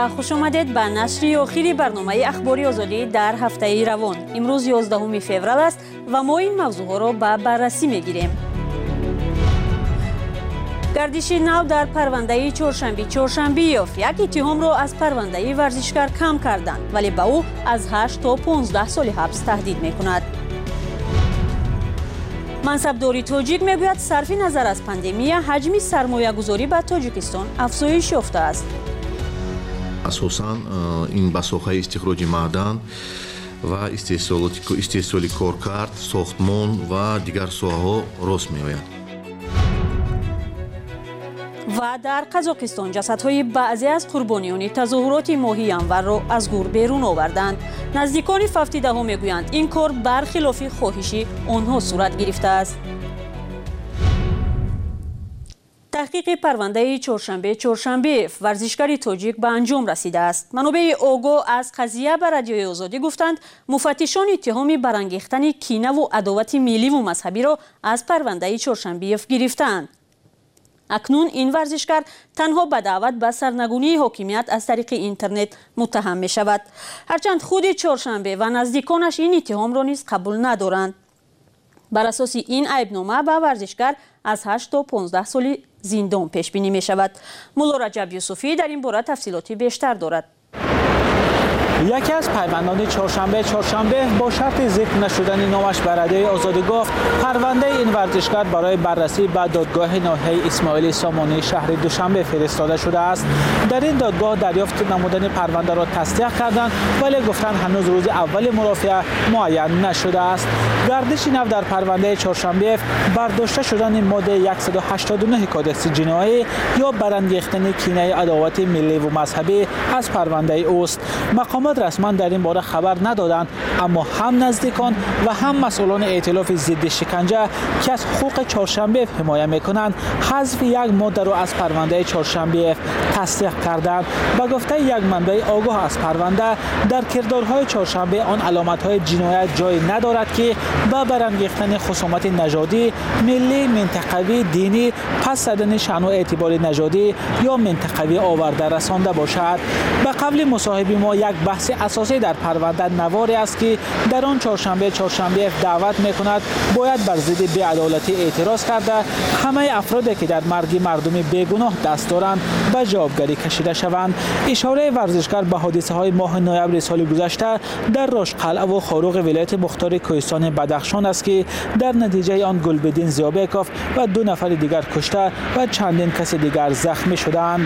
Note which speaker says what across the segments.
Speaker 1: و خوش آمدید به نشر آخری برنامه اخباری آزادی در هفته روان. امروز 11 فوریه است و ما این موضوع را به بررسی میگیریم. گردش نو در پرونده چهارشنبه یافت. یک اتهام را از پرونده ورزشکار کم کردند ولی به او از 8 تا 15 سال حبس تهدید میکند. منصبداری تاجیک میگوید صرف نظر از پاندمی حجم سرمایه گذاری به تاجیکستان افزایش یافته است.
Speaker 2: اساساً این به ساحه استخراج معدن و استحصال کارکرد، ساختمان و دیگر ساحه‌ها راست می‌آید.
Speaker 1: و در قزاقستان جسدهای بعضی از قربانیان تظاهرات ماهی انور را از گور بیرون آوردند. نزدیکان 17 میگویند این کار برخلاف خواهش آنها صورت گرفته است. تحقیق پرونده چهارشنبه ورزشکار تاجیک به انجام رسیده است. منابع آگاه از قضیه به رادیوی آزادی گفتند مفتشان اتهام برانگیختن کینه و عداوت ملی و مذهبی را از پرونده چهارشنبه گرفتند. اکنون این ورزشکار تنها به دعوت به سرنگونی حاکمیت از طریق اینترنت متهم می شود. هرچند خود چهارشنبه و نزدیکانش این اتهام را نیز قبول ندارند. بر اساس این عیبنامه به ورزشکار از 8 تا 15 سال زندان پیش بینی می شود. مولا رجب یوسفی در این باره تفصیلاتی بیشتر دارد.
Speaker 3: یکی از پیوندان چهارشنبه با شرط ذکر نشدن نامش به رادیوی آزادی گفت پرونده این ورزشکار برای بررسی به دادگاه ناحیه اسماعیل سامانی شهر دوشنبه فرستاده شده است. در این دادگاه دریافت نمودن پرونده را تصدیق کردند ولی گفتند هنوز روز اول مرافعه معین نشده است. گردش نو در پرونده چهارشنبه برداشته شدن ماده 189 کدکس جنایی یا برانگیختن کینه عداوت ملی و مذهبی از پرونده اوست. مقامات رسما در این باره خبر ندادند، اما هم نزدیکان و هم مسئولان ائتلاف ضد شکنجه که از حقوق چهارشنبه حمایت میکنند حذف یک ماده را از پرونده چهارشنبه تصدیق کردند. با گفته یک منبع آگاه از پرونده در کردارهای چهارشنبه آن علامت‌های جنایت جای ندارد که با برانگیختن خصومت نژادی، ملی، منطقوی، دینی، پس زدن شأن و اعتبار نژادی یا منطقوی آورده رسانده باشد. به قبل مصاحبه ما یک بحث اساسی در پرونده نواری است که در آن چهارشنبه دعوت میکند باید بر ضد بی‌عدالتی اعتراض کرده همه افرادی که در مرگ مردم بیگناه دست دارند به جوابگری کشیده شوند. اشاره ورزشکار به حادثه‌های ماه نوامبر سال گذشته در راشقلعه و خاروق ولایت مختار کوهستان بدخشان است که در نتیجه آن گلبدین زیابکوف و 2 نفر دیگر کشته و چندین کس دیگر زخمی شدند.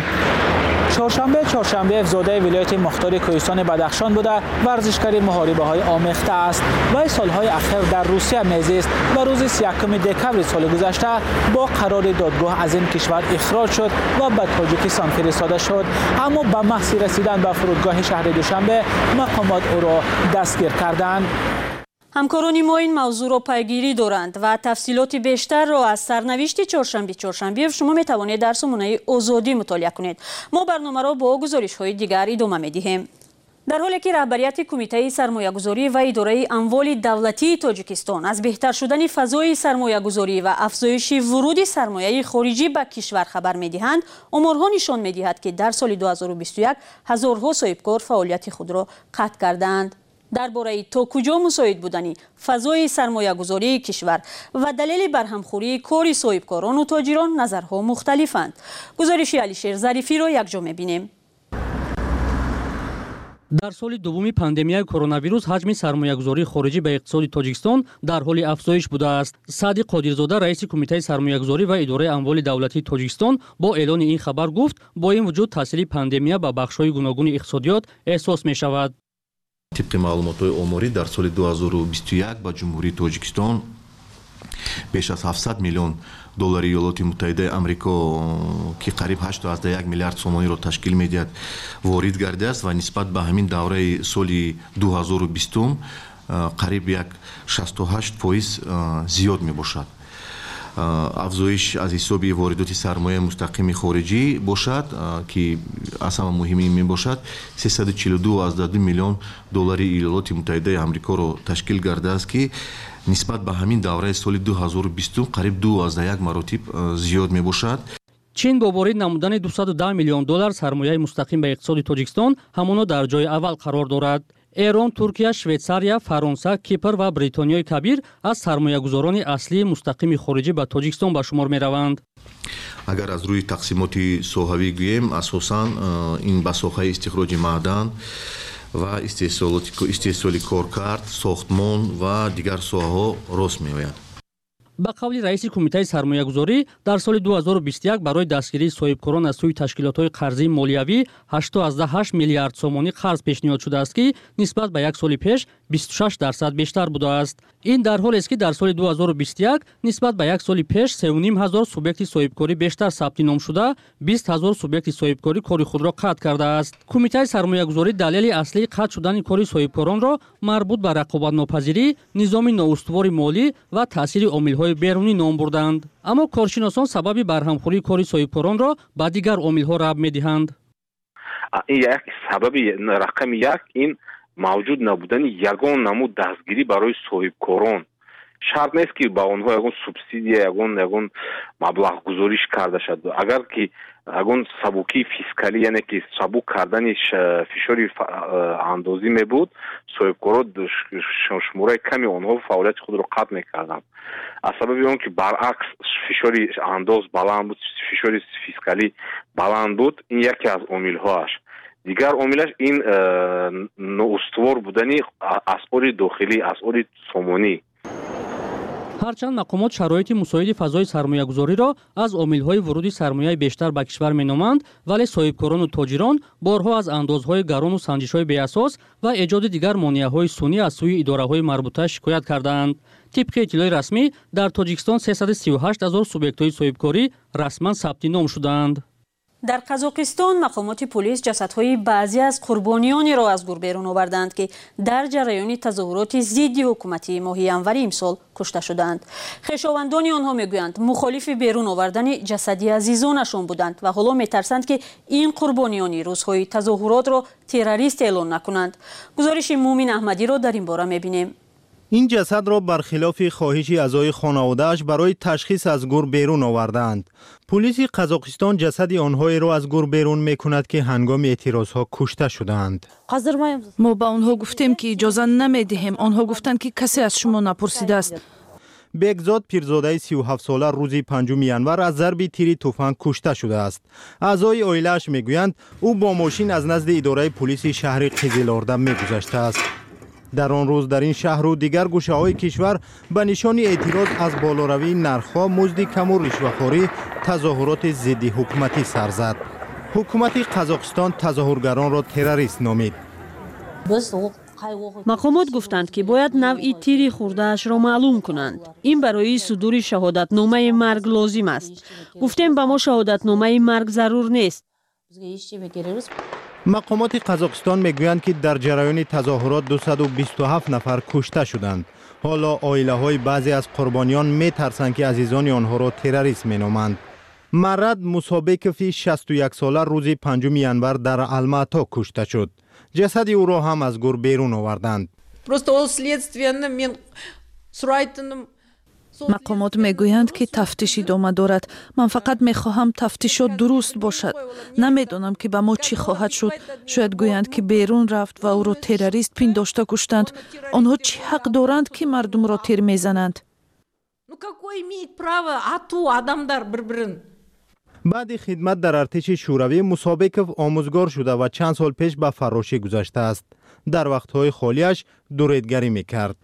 Speaker 3: چهارشنبه زاده ولایت مختار کوهستان بدخشان بوده ورزشکار محاربه‌های آمیخته است. و سالهای اخیر در روسیه میزیست و روز 31 دکمبر سال گذشته با قرار دادگاه از این کشور اخراج شد و به تاجیکستان فرستاده شد، اما به محض رسیدن به فرودگاه شهر دوشنبه مقامات او را دستگیر کردند.
Speaker 1: همکاران ما این موضوع را پیگیری دارند و تفصیلات بیشتر را از سرنوشت چهارشنبه شما می توانید در سامانه آزادی مطالعه کنید. ما برنامه را با گزارش‌های دیگر ادامه می‌دهیم. در حالی که رهبریت کمیته سرمایه‌گذاری و اداره اموال دولتی تاجیکستان از بهتر شدن فضای سرمایه‌گذاری و افزایش ورود سرمایه خارجی به کشور خبر می‌دهند، آمارها نشان می‌دهد که در سال 2021 هزارها صاحبکار فعالیت خود را قطع کردند. درباره تا کجا مساعد بودن فضای سرمایه گذاری کشور و دلیل برهمخوری کار صاحبکاران و تاجران نظرها مختلفند. گزارش علیشیر ظریفی را یک جا می‌بینیم.
Speaker 4: در سال دوم پاندمی کرونا ویروس حجم سرمایه‌گذاری خارجی به اقتصاد تاجیکستان در حال افزایش بوده است. سعدی قادرزاده رئیس کمیته سرمایه‌گذاری و اداره اموال دولتی تاجیکستان با اعلان این خبر گفت با این وجود تاثیر پاندمی به بخش‌های گوناگون اقتصادیات احساس می‌شود.
Speaker 2: طبق معلومات‌های آماری در سال 2021 با جمهوری تاجیکستان بیش از 700 میلیون دلار ایالات متحده آمریکا که قریب 8.1 میلیارد سومانی را تشکیل می‌دهد وارد گردیده است و نسبت به همین دوره سال 2020 قریب یک 68% زیاد میباشد. افزایش از حساب واردات سرمایه مستقیم خارجی باشد که اصلا مهم می باشد 342 میلیون دلار ایالات متحده آمریکا را تشکیل کرده است که نسبت به همین دوره سال 2020 قریب 2.1 مراتب زیاد می باشد.
Speaker 4: чин бо ворид намудани $210 миллион сармояи мустақим ба иқтисоди Тоҷикистон ҳамоно дар ҷои аввал қарор дорад. Эрон, Туркия, Швейтсария, Фаронса, Кипр ва Бритониёи Кабир аз сармоягузорони аслии мустақими хориҷӣ ба Тоҷикистон ба шумор мераванд.
Speaker 2: агар аз рӯи тақсимоти соҳавӣ гӯем, асосан ин ба соҳаи истихроҷи маъдан ва истеҳсоли коркард, сохтмон ва дигар соҳаҳо рост меояд.
Speaker 4: ба қавли раиси кумитаи сармоягузорӣ, дар соли 2021 барои дастгирии соҳибкорон аз сӯи ташкилотҳои қарзии молиявӣ 88 миллиард сомонӣ қарз пешниҳод шудааст, ки нисбат ба як соли пеш 26% бештар будааст. ин дар ҳолест, ки дар соли 2021 нисбат ба як соли пеш 3,5 ҳазор субъекти соҳибкорӣ бештар сабти ном шуда, 20 ҳазор субъекти соҳибкорӣ кори худро қатъ кардааст. кумитаи сармоягузорӣ далели аслии қатъ шудани кори соҳибкоронро марбут ба рақобатнопазирӣ, низоми ноустувори молӣ ва таъсири омилҳои берунӣ ном бурданд. аммо коршиносон сабаби барҳамхӯрии кори соҳибкоронро ба дигар омилҳо рабт медиҳанд.
Speaker 5: ин як сабаби рақами як ин мавҷуд набудани ягон намуд дастгирӣ барои соҳибкорон. шарт нест ки ба онҳо ягон субсидия, ягон маблағ гузориш карда шад. агар ки ягон сабукии фискалӣ, яъне ки сабук кардани фишори андозӣ мебуд, соҳибкорон шумораи ками онҳо фаъолияти худро қатъ мекарданд. аз сабаби он ки баръакс фишори андоз баланд буд, фишори фискалӣ баланд буд, ин яке аз омилҳоаш. дигар омилаш ин ноустувор будани асъори дохилӣ, асъори сомонӣ.
Speaker 4: ҳарчанд мақомот шароити мусоиди фазои сармоягузориро аз омилҳои вуруди сармояи бештар ба кишвар меноманд, вале соҳибкорону тоҷирон борҳо аз андозҳои гарону санҷишҳои беасос ва эҷоди дигар монеаҳои сунъӣ аз сӯи идораҳои марбута шикоят кардаанд. тибқи иттилои расмӣ, дар Тоҷикистон 338 ҳазор субъектҳои соҳибкорӣ расман сабти ном шудаанд.
Speaker 1: дар қазоқистон мақомоти пулис ҷасадҳои баъзе аз қурбонионеро аз гур берун оварданд, ки дар ҷараёни тазоҳуроти зидди ҳукумати моҳи январи имсол кушта шуданд. хешовандони онҳо мегӯянд мухолифи берун овардани ҷасади азизонашон буданд ва ҳоло метарсанд, ки ин қурбониони рӯзҳои тазоҳуротро террорист эълон накунанд. гузориши Мумин Аҳмадиро дар ин бора мебинем.
Speaker 6: این جسد را برخلاف خواهش اعضای خانواده‌اش برای تشخیص از گور بیرون آوردند. پلیس قزاقستان جسد آنها را از گور بیرون می‌کند که هنگام اعتراضها کشته شدند.
Speaker 7: ما به آنها گفتیم که اجازه نمی‌دهیم. آنها گفتند که کسی از شما نپرسیده است.
Speaker 6: بگزاد پیرزاده 37 ساله روز 5 ینور از ضرب تیر تفنگ کشته شده است. اعضای عائله‌اش میگویند او با ماشین از نزد اداره پلیس شهر قزل‌آرده می‌گذشته است. در آن روز در این شهر و دیگر گوشه‌های کشور به نشان اعتراض از بالاروی نرخ‌ها، مزد کم و رشوه‌خوری تظاهرات ضد حکومتی سر زد. حکومت قزاقستان تظاهرگران را تروریست نامید.
Speaker 1: мақомот гуфтанд, ки бояд навъи тири хурдаашро маълум кунанд. ин барои судури шаҳодатномаи марг лозим аст. гуфтем ба мо шаҳодатномаи марг зарур нест.
Speaker 6: مقامات قزاقستان میگویند که در جریان تظاهرات 227 نفر کشته شدند. حالا عائله‌های بعضی از قربانیان میترسند که عزیزان آنها را تروریست مینامند. مرد مسابقفی 61 ساله روز 5 ینور در الماتا کشته شد. جسد او را هم از گور بیرون آوردند.
Speaker 7: مقامات میگویند که تفتیش ادامه دارد. من فقط میخواهم تفتیشات درست باشد. نمیدانم که به ما چی خواهد شد. شاید گویند که بیرون رفت و او را تروریست پنداشته کشتند. آنها چی حق دارند که مردم را تیر میزنند؟
Speaker 6: بعد خدمت در ارتش شوروی مسابقف آموزگار شده و چند سال پیش به فراشی گذشته است. در وقتهای خالیش دوریدگری میکرد.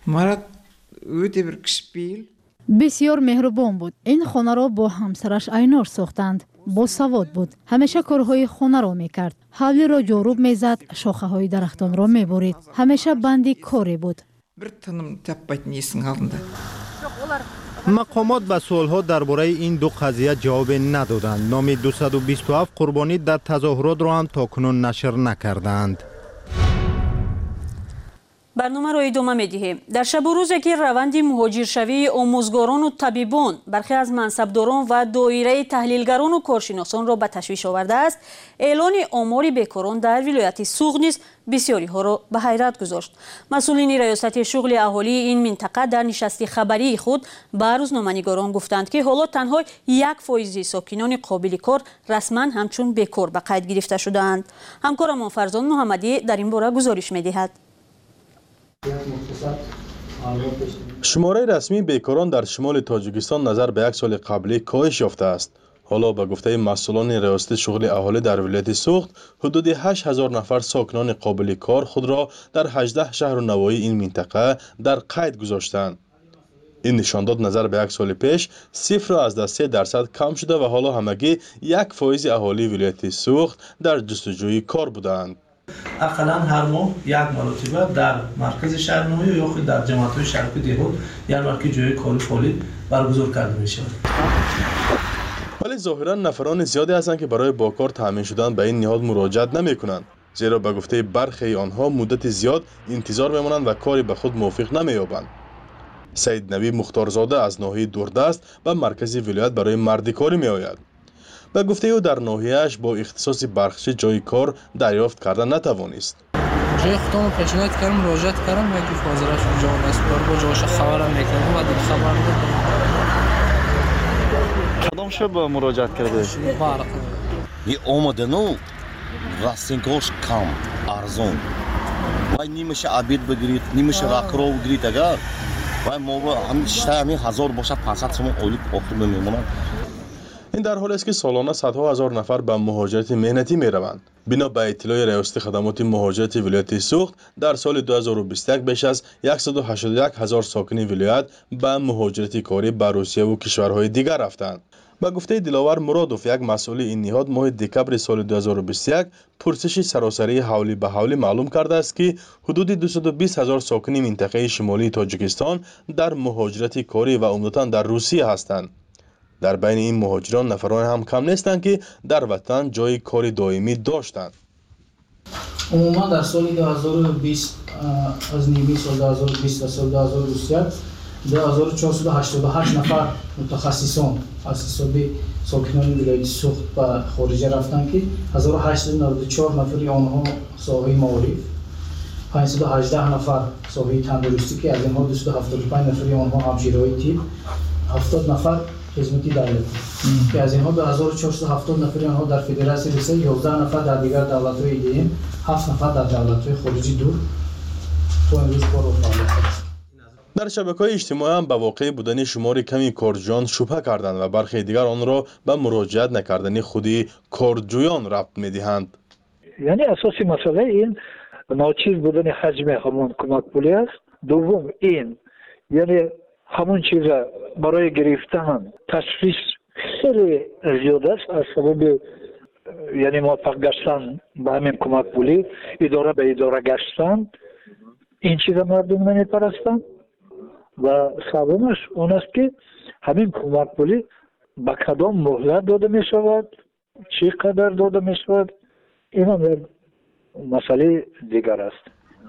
Speaker 8: بسیار مهربان بود. این خانه را با همسرش اینار ساختند. با سواد بود. همیشه کارهای خانه را میکرد. حولی را جاروب میزد، شاخه های درختان را میبرید. همیشه بندی کاری بود.
Speaker 6: مقامات به سوالها درباره این دو قضیه جواب ندادند. نام 227 قربانی در تظاهرات را هم تاکنون نشر نکردند.
Speaker 1: برنامه را ادامه می‌دهیم. در شب و روزی که روند مهاجرشوی آموزگاران و طبیبان، برخی از منصبداران و دایره تحلیلگران و کارشناسان را به تشویش آورده است، اعلان آمار بیکاران در ولایت سوغد نیز بسیاری ها را به حیرت گذاشت. مسئولین ریاست شغل اهالی این منطقه در نشست خبری خود به روزنامه‌نگاران گفتند که حالا تنها 1% ساکنان قابل کار رسما همچون بیکار به قید گرفته شده‌اند. همکارم فرزان محمدی در این باره گزارش می‌دهد.
Speaker 9: شماره رسمی بیکاران در شمال تاجیکستان نظر به یک سال قبلی کاهش یافته است. حالا به گفته مسئولان ریاست شغل اهالی در ولایت سوغد، حدود 8000 نفر ساکنان قابل کار خود را در 18 شهر و نواحی این منطقه در قید گذاشتند. این نشان داد نظر به یک سال پیش صفر از 3% کم شده و حالا همگی 1% اهالی ولایت سوغد در جستجوی کار بودند.
Speaker 10: اقلا هر ماه یک مرتبه در مرکز شهر نوی یا خود در جماعت‌های شرقی دهات یا مرکز جای کاری فعالی برگزار کرده می‌شود.
Speaker 9: ولی ظاهرا نفران زیادی هستند که برای با کار تامین شدن به این نهاد مراجعت نمی‌کنند، زیرا به گفته برخی آنها مدت زیاد انتظار می‌مانند و کاری به خود موافق نمی‌یابند. سید نبی مختارزاده از ناحیه دوردست به مرکز ولایت برای مردی کاری می‌آید. به گفته او در ناحیه‌اش با اختصاص برخشی جای کار دریافت کردن نتوانست.
Speaker 11: جای خودم پیشنهاد کردم، مراجعت کردم، یکی حاضرش اونجا است، با جاش خبرم می‌کردم و دیگه خبر
Speaker 12: کدام شب مراجعت کرده؟
Speaker 11: بله.
Speaker 12: این اومدنو راستینکوش کم ارزون. وای نمیشه عبید بگیرید، نمیشه راکرو بگیرید اگر وای ما همین شتا همین 1000 باشه 500 شما اولی آخر میمونن.
Speaker 9: این در حالی است که سالانه صدها هزار نفر به مهاجرت مهنتی می‌روند. بنا به اطلاع ریاست خدمات مهاجرت ولایت سوغد، در سال 2021 بیش از 181,000 ساکن ولایت به مهاجرت کاری به روسیه و کشورهای دیگر رفتند. به گفته دلاور مرادوف، یک مسئول این نهاد، ماه دکبر سال 2021 پرسش سراسری حولی به حولی معلوم کرده است که حدود 220,000 ساکن منطقه شمالی تاجیکستان در مهاجرت کاری و عمدتاً در روسیه هستند. در بین این مهاجران نفران هم کم نیستند که در وطن جای کار دائمی داشتند.
Speaker 13: عموما در سال 2020 از نیمه سال 2020 تا سال 2021 2488 نفر متخصصان از حساب ساکنان ولایت سوغد به خارج رفتند که 1894 نفر آنها ساحه معارف، 518 نفر ساحه تندرستی که از اینها 275 نفر آنها همشیرهای طب، 70 نفر خدمتی دولتی که از اینها 2470 نفر آنها در فدراسیون رسه، 11 نفر در دیگر دولت‌های دیگه، 7 نفر در دولت‌های خارجی دور تو امروز کار و فعالیت است.
Speaker 9: در شبکه‌های اجتماعی هم به واقع بودن شمار کمی کارجویان شبهه کردند و برخی دیگر آن را به مراجعت نکردن خودی کارجویان ربط می‌دهند.
Speaker 14: یعنی اساسی مسئله این ناچیز بودن حجم همون کمک پولی است. دوم این یعنی همون چیز برای گرفتن تشخیص خیلی زیاد است از سبب یعنی موفق گشتن به همین کمک پولی، اداره به اداره گشتن، این چیز مردم نمیپرستند. و سومش اون است که همین کمک پولی به کدام مهلت داده می شود، چقدر داده می شود، این هم مسئله دیگر است.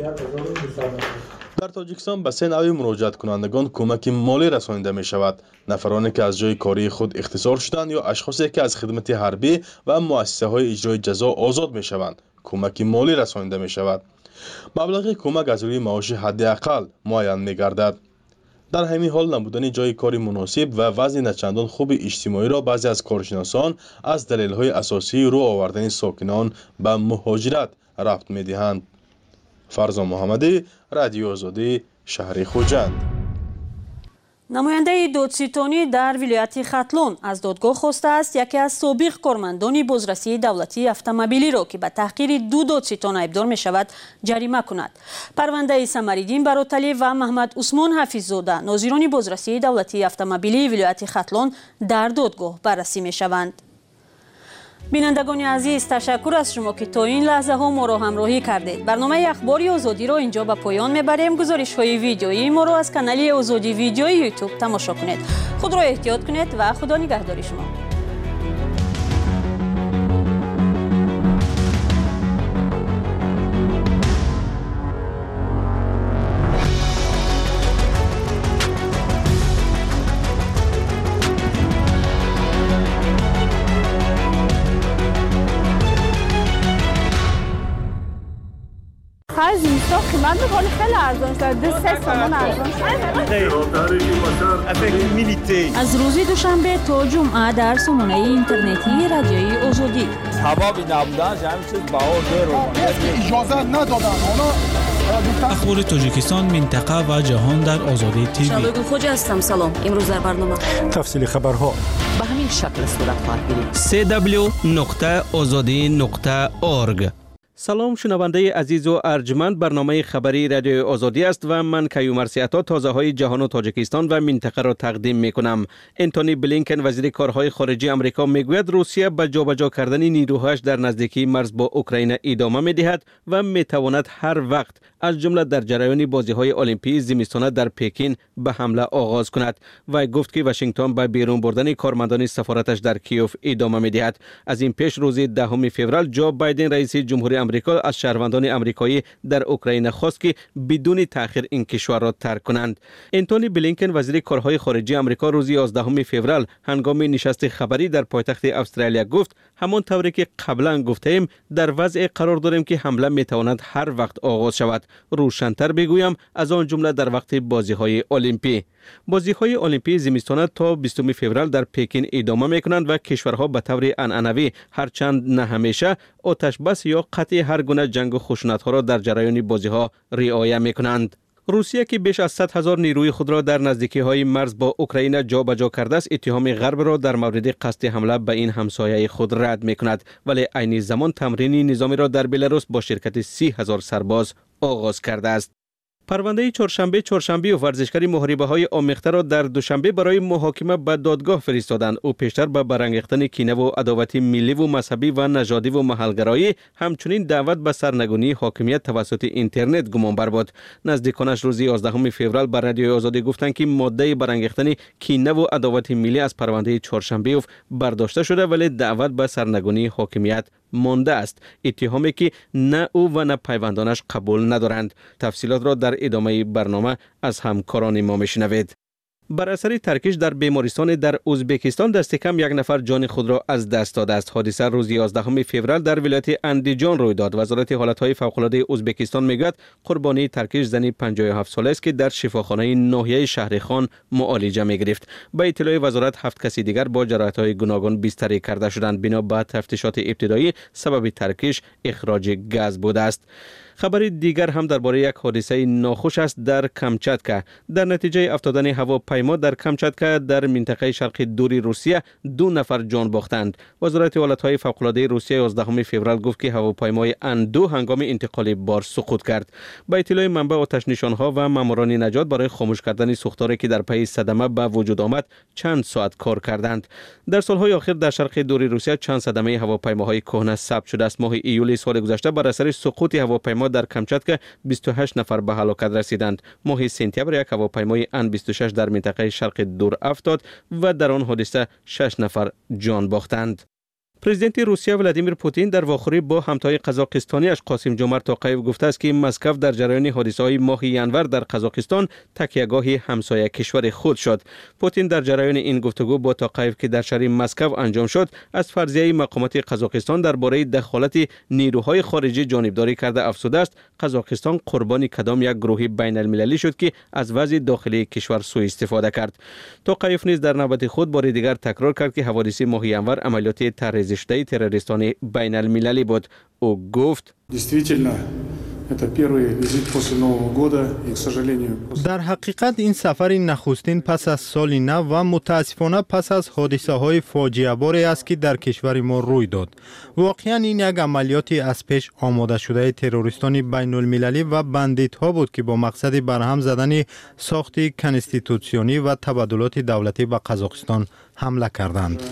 Speaker 9: در تاجیکستان به 3 نوع مراجعت کنندگان کمک مالی رسانیده می شود: نفرانی که از جای کاری خود اختصار شدند یا اشخاصی که از خدمت حربی و مؤسسه های اجرای جزا آزاد می شوند. کمک مالی رسانیده می شود. مبلغ کمک از روی معاش حداقل معین می گردد. در همین حال نبودن جای کاری مناسب و وضع نچندان خوب اجتماعی را بعضی از کارشناسان از دلایل اساسی رو آوردن ساکنان به مهاجرت ربط می دهند. فرزان محمدی، رادیو آزادی، شهر خوجند.
Speaker 1: نماینده دادستانی در ولایت ختلون از دادگاه خواسته است یکی از سابق کارمندان بازرسی دولتی اتومبیلی را که به تحقیر 2 دادستان ایبدار می شود جریمه کند. پرونده سمریدین براتلی و محمد عثمان حفیظ‌زاده ناظران بازرسی دولتی اتومبیلی ولایت ختلون در دادگاه بررسی می شوند. بینندگان عزیز، تشکر از شما که تا این لحظه ها ما را همراهی کردید. برنامه اخباری آزادی را اینجا به پایان میبریم. گزارش های ویدیویی ما را از کانال آزادی ویدیویی یوتیوب تماشا کنید. خود را احتیاط کنید و خدا نگهدار شما.
Speaker 15: تو قیمت میکنی خیلی ارزان شده 2-3 تومان ارزان شده.
Speaker 1: از روز دوشنبه تا جمعه در سامانه اینترنتی رادیوی آزادی
Speaker 16: حبابی نبودن همین چیز بهار دیر
Speaker 17: اجازه ندادن
Speaker 18: اخبار تاجیکستان منطقه و جهان در آزادی تیوی.
Speaker 19: شالوی خوج هستم. سلام. امروز در برنامه
Speaker 17: تفصیل خبرها
Speaker 19: به همین شکل صورت خواهد گرفت.
Speaker 20: www.azadi.org. سلام شنونده عزیز و ارجمند، برنامه خبری رادیو آزادی است و من کیومرثی عطا تازه های جهان و تاجیکستان و منطقه را تقدیم می کنم. انتونی بلینکن وزیر کارهای خارجه آمریکا میگوید روسیه به جابجا کردن نیروهاش در نزدیکی مرز با اوکراین ادامه می دهد و می تواند هر وقت از جمله در جریان بازی های المپیک زمستانه در پکین به حمله آغاز کند. و گفت که واشنگتن به بیرون بردن کارمندان سفارتش در کیوف ادامه می دهد. از این پیش روز 10 فوریه جو بایدن رئیس جمهوری آمریکا از شهروندان آمریکایی در اوکراین خواست که بدون تأخیر این کشور را ترک کنند. انتونی بلینکن وزیر کارهای خارجه آمریکا روز 11 فوریه هنگام نشست خبری در پایتخت استرالیا گفت همان طوری که قبلا گفتیم در وضع قرار داریم که حمله میتواند هر وقت آغاز شود. روشن‌تر بگویم از آن جمله در وقت بازی‌های المپیک. بازی‌های المپیک زمستانه تا 20 فوریه در پکین ادامه می‌کنند و کشورها به طور عنعنوی هرچند نه همیشه آتش بس یا قطع هر گونه جنگ و خشونت‌ها را در جریان بازی‌ها رعایت می‌کنند. روسیه که بیش از 100,000 نیروی خود را در نزدیکی‌های مرز با اوکراین جابجا کرده است، اتهام غرب را در مورد قصد حمله به این همسایه خود رد می‌کند، ولی عین زمان تمرین نظامی را در بلاروس با شرکت 30,000 سرباز آغاز کرده است. پرونده چهارشنبه و ورزشکاری محاربه‌های آمیخته را در دوشنبه برای محاکمه به دادگاه فرستادند. او پیشتر به برانگیختن کینه و عداوت ملی و مذهبی و نژادی و محلگرایی، همچنین دعوت به سرنگونی حاکمیت توسط اینترنت گمانبر بود. نزدیکانش روز 11 فوریه بر رادیو آزادی گفتند که ماده برانگیختن کینه و عداوت ملی از پرونده چهارشنبه برداشته شده، ولی دعوت به سرنگونی حاکمیت مانده است. اتهامی که نه او و نه پیوندانش قبول ندارند. تفصیلات را در ادامه برنامه از همکاران ما میشنوید. بر اثر ترکش در بیمارستان در ازبکستان دست کم 1 نفر جان خود را از دست داده است. حادثه روز 11 فوریه در ولایت اندیجان روی داد. وزارت حالت‌های فوق‌العاده ازبکستان میگوید قربانی ترکش زنی 57 ساله است که در شفاخانه ناحیه شهرخان معالجه می‌گرفت. به اطلاع وزارت 7 کسی دیگر با جراحت‌های گوناگون بستری کرده شدند. بنا به تفتیشات ابتدایی سبب ترکش اخراج گاز بوده است. خبر دیگر هم درباره یک حادثه ناخوش است در کامچاتکا. در نتیجه افتادن هواپیما در کامچاتکا در منطقه شرقی دوری روسیه 2 نفر جان باختند. وزارت حالت‌های فوق‌العاده روسیه 11 فوریه گفت که هواپیمای ان-2 هنگام انتقال بار سقوط کرد. با اطلاع منبع آتش نشان‌ها و ماموران نجات برای خاموش کردن سوختاری که در پی صدمه به وجود آمد چند ساعت کار کردند. در سال‌های اخیر در شرق دوری روسیه چند صدمه هواپیماهای کهنه ثبت شده است. ماه ایول سال گذشته بر اثر سقوط هواپیما در کامچاتکا 28 نفر به هلاکت رسیدند. ماه سپتامبر یک هواپیمای ان-26 در منطقه شرق دور افتاد و در آن حادثه 6 نفر جان باختند. پرزیدنت روسیه ولادیمیر پوتین در واخوری با همتای قزاقستانیش قاسم جومرت توقایف گفته است که مسکو در جریان حادثه‌های ماه ینور در قزاقستان تکیهگاه همسایه کشور خود شد. پوتین در جریان این گفتگو با توقایف که در شهر مسکو انجام شد از فرضیه مقامات قزاقستان درباره دخالت نیروهای خارجی جانبداری کرده افزوده است قزاقستان قربانی کدام یک گروه بین المللی شد که از وضع داخلی کشور سوء استفاده کرد. توقایف نیز در نوبت خود بار دیگر تکرار کرد که حوادث ماه ینور عملیات تروریستی تروریستان بین المللی بود. او گفت
Speaker 6: در حقیقت این سفر نخستین پس از سال نو و متاسفانه پس از حادثه های فاجعه باری است که در کشور ما روی داد. واقعا این یک عملیاتی از پیش آماده شده تروریستان بین المللی و بندیت ها بود که با مقصد برهم زدن ساخت کنستیتوسیونی و تبادلات دولتی به قزاقستان حمله کردند.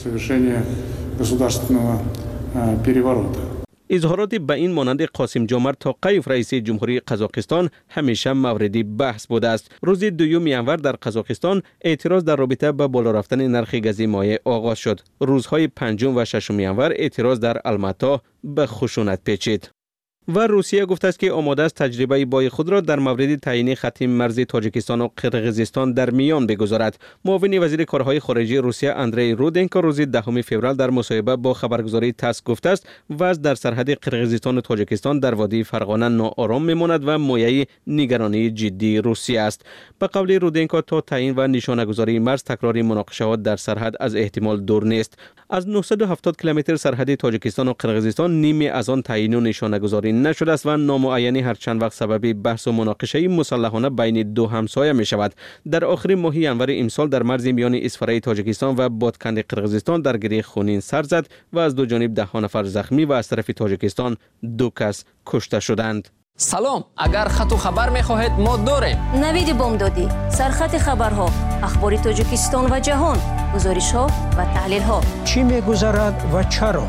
Speaker 20: اظهارات به این مانند قاسم جومرت توقایف رئیس جمهوری قزاقستان همیشه مورد بحث بوده است. روز 2 ینور در قزاقستان اعتراض در رابطه با بالا رفتن نرخ گاز مایع آغاز شد. روزهای 5 و 6 ینور اعتراض در الماتا به خشونت پیچید. و روسیه گفته است که آماده است تجربه بای خود را در مورد تعیین خط مرزی تاجیکستان و قرقیزستان در میان بگذارد. معاون وزیر کارهای خارجه روسیه اندری رودنکو روز 10 فوریه در مصاحبه با خبرگزاری تاس گفته است وضع در سرحد قرقیزستان و تاجیکستان در وادی فرغانه ناآرام میماند و مایه نگرانی جدی روسیه است. به قول رودنکو تا تعیین و نشانه‌گذاری مرز تکرار مناقشات در سرحد از احتمال دور نیست. از 970 کیلومتر سرحد تاجیکستان و قرقیزستان نیمی از آن تعیین و نشانه‌گذاری نشده است و نامعینی هر چند وقت سبب بحث و مناقشه مسلحانه بین دو همسایه می شود. در آخر ماه ینور امسال در مرز میان اسفره تاجیکستان و بادکند قرقیزستان درگیری خونین سر زد و از دو جانب 10 نفر زخمی و از طرف تاجیکستان 2 کس کشته شدند.
Speaker 19: سلام، اگر خط و خبر می‌خواهید ما داریم. نوید بامدادی، سرخط خبرها، اخبار تاجیکستان و جهان، گزارش‌ها و تحلیل‌ها.
Speaker 17: چی می‌گذرد و چرا؟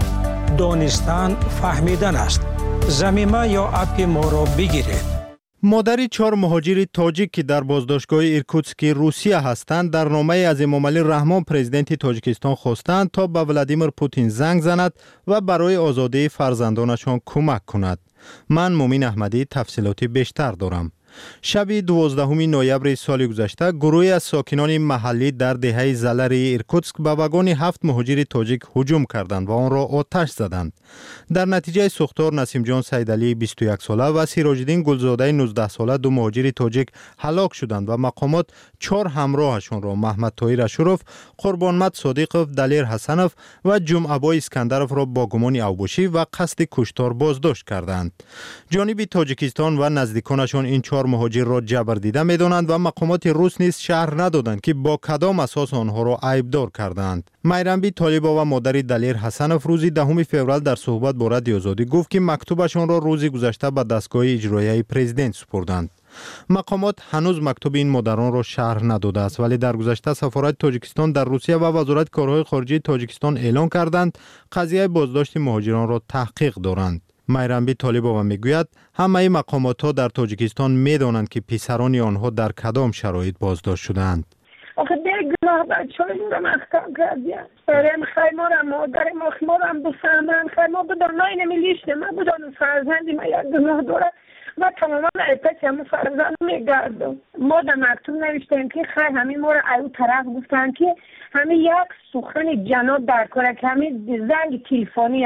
Speaker 17: دانستن فهمیدن است. زمینه یا اپ ما را بگیرید.
Speaker 6: مادری 4 مهاجر تاجیک که در بازداشتگاه ایرکوتسک روسیه هستند در نامه از امامعلی رحمان پرزیدنت تاجیکستان خواستند تا به ولادیمیر پوتین زنگ زند و برای آزادی فرزندانشان کمک کند. من مومین احمدی تفصیلاتی بیشتر دارم. شب 12 نوامبر سال گذشته گروهی از ساکنان محلی در دهه زلری ایرکوتسک به واگن 7 مهاجر تاجیک هجوم کردند و آن را آتش زدند. در نتیجه سوختار نسیم جان سیدعلی 21 ساله و سیراج‌الدین گلزاده 19 ساله 2 مهاجر تاجیک هلاک شدند و مقامات 4 همراهشان را محمد طاهر اشرف، قربانمت صادقов، دلیر حسنов و جمعه‌بای اسکندرов را با گمان اوباشی و قصد کشتار بازداشت کردند. جانب تاجیکستان و نزدیکانشان این 4 مهاجر را جبر دیده می‌دانند و مقامات روس نیز شرح ندادند که با کدام اساس آنها را عیبدار کردند. میرنبی طالبا و مادر دلیر حسنов روز 10 فوریه در صحبت با رادیو آزادی گفت که مکتوبشان را روز گذشته به دستگاه اجرایی پرزیدنت سپردند. مقامات هنوز مکتوب این مادران را شرح نداده است ولی در گذشته سفارت تاجیکستان در روسیه و وزارت کارهای خارجه تاجیکستان اعلان کردند قضیه بازداشت مهاجران را تحقیق دارند. میرنبی طالبا میگوید همه مقامات ها در تاجیکستان میدانند که پسران آنها در کدام شرایط بازداشت شدند.
Speaker 21: آخه بیگناه بچه‌های ما را محکم کردیم. بریم خیمار هم مادر ما خیمار هم بفهمن خیمار بدان ناین میلیشته من بدان فرزندی ما یک گناه داره و تماما ایپک همون فرزند میگردم. ما در مکتوب نوشتیم که خیلی همین ما را ایو طرف گفتن که همین یک سخن جناب در کاره که همین زنگ تلفنی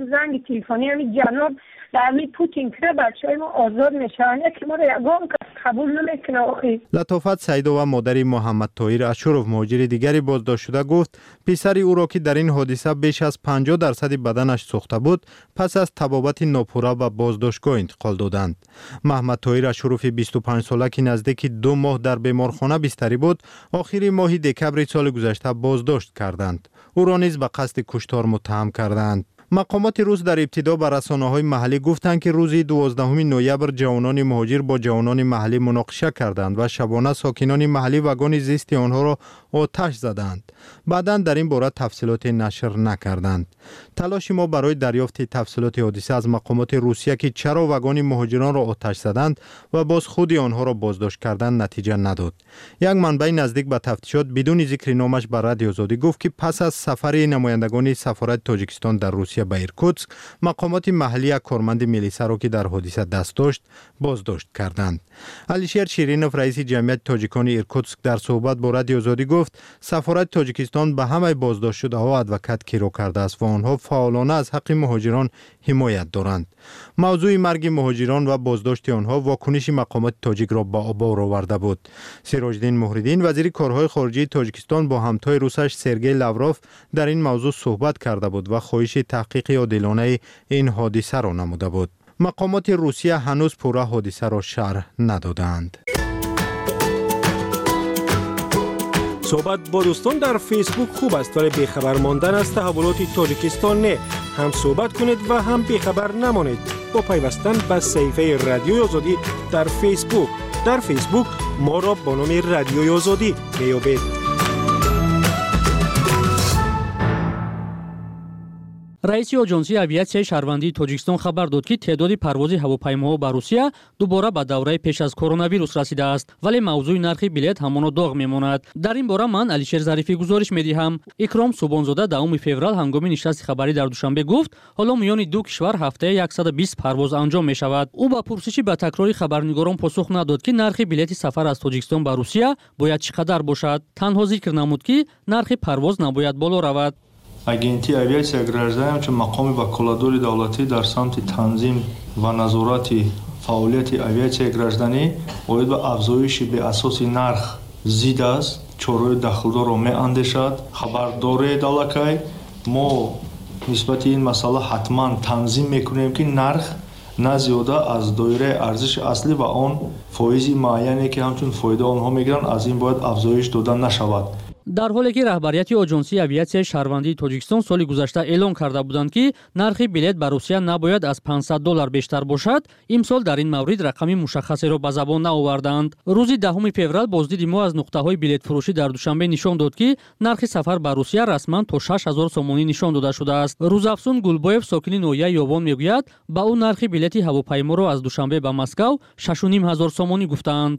Speaker 21: همین جناب در همین پوتین کنه بچه های ما آزاد میشن که ما را یکم قبول نمیکنه. آخی
Speaker 6: لطافت سیدو و مادری محمد طاهر اشرف مهاجر دیگری بازداشت شده گفت پسر او را که در این حادثه بیش از 50% بدنش سوخته بود پس از طبابت ناپورا به بازداشتگاه انتقال دادند. محمد طاهر اشرف 25 ساله که نزدیک 2 ماه در بیمارخانه بستری بود آخر ماه دکبر سال گذشته بازداشت کردند. او را نیز به قصد کشتار متهم کردند. مقامات روس در ابتدا به رسانه‌های محلی گفتند که روز 12 نوامبر جوانان مهاجر با جوانان محلی مناقشه کردند و شبانه ساکنان محلی واگن زیستی آنها را آتش زدند. بعداً در این باره تفصیلات نشر نکردند. تلاش ما برای دریافت تفصیلات حادثه از مقامات روسیه که چرا واگن مهاجران را آتش زدند و باز خود آنها را بازداشت کردند نتیجه نداد. یک منبع نزدیک به تفتیشات بدون ذکر نامش بر رادیو آزادی گفت که پس از سفر نمایندگان سفارت تاجیکستان در روسیه به ایرکوتسک مقامات محلی کارمند میلیسا را که در حادثه دست داشت بازداشت کردند. علیشیر شیرینوف رئیس جمعیت تاجیکان ایرکوتسک در صحبت با رادیو آزادی گفت سفارت تاجیکستان به همه بازداشت شده ها ادوکات گیرو کرده است و آنها فعالانه از حق مهاجران حمایت دارند. موضوع مرگ مهاجران و بازداشت آنها واکنش مقامات تاجیک را به آبار آورده بود. سیراج‌الدین مهردین وزیر کارهای خارجه تاجیکستان با همتای روسش سرگئی لاوروف در این موضوع صحبت کرده بود و خواهش تحقیق عادلانه این حادثه را نموده بود. مقامات روسیه هنوز پورا حادثه را شرح ندادند.
Speaker 17: صحبت با دوستان در فیسبوک خوب است ولی بیخبر ماندن از تحولات تاجیکستان نه. هم صحبت کنید و هم بیخبر نمانید با پیوستن به صفحه رادیوی آزادی در فیسبوک. در فیسبوک ما را با نام رادیوی آزادی میابید.
Speaker 4: раиси оҷонсии авиатсияи шаҳрвандии тоҷикистон хабар дод ки теъдоди парвози ҳавопаймоҳо ба русия дубора ба давраи пеш аз коронавирус расидааст, вале мавзӯи нархи билет ҳамоно доғ мемонад. дар ин бора ман Алишер Зарифӣ гузориш медиҳам. Икром Субонзода 10 феврал ҳангоми нишасти хабарӣ дар Душанбе гуфт, ҳоло миёни ду кишвар ҳафтае 120 парвоз анҷом мешавад. ӯ ба пурсиши ба такрори хабарнигорон посух надод ки нархи билети сафар аз Тоҷикистон ба Русия бояд чӣ қадар бошад. Танҳо зикр намуд ки нархи парвоз набояд боло равад.
Speaker 3: агентии авиатсияи гражданӣ ҳамчун мақоми ваколатдори давлатӣ дар самти танзим ва назорати фаъолияти авиатсияи гражданӣ оид ба афзоиши беасоси нарх зид аст, чораҳои дахлдорро меандешад. хабардоред аллакай мо нисбати ин масъала ҳатман танзим мекунем ки нарх на зиёда аз доираи арзиши аслӣ ва он фоизи муайяне ки ҳамчун фоида онҳо мегиранд аз ин бояд афзоиш дода нашавад.
Speaker 4: дар ҳоле ки раҳбарияти оҷонсии авиатсияи шаҳрвандии Тоҷикистон соли гузашта эълон карда буданд ки нархи билет ба Русия набояд аз $500 бештар бошад, имсол дар ин маврид рақами мушаххасеро ба забон наоварданд. рӯзи 10 феврал боздиди мо аз нуқтаҳои билетфурӯшӣ дар Душанбе нишон дод ки нархи сафар ба Русия расман то 6000 сомонӣ нишон дода шудааст. рӯзафзун Гулбоев сокини ноҳияи Ёбон мегӯяд, ба ӯ нархи билети ҳавопайморо аз Душанбе ба Москав 6500 сомонӣ гуфтаанд.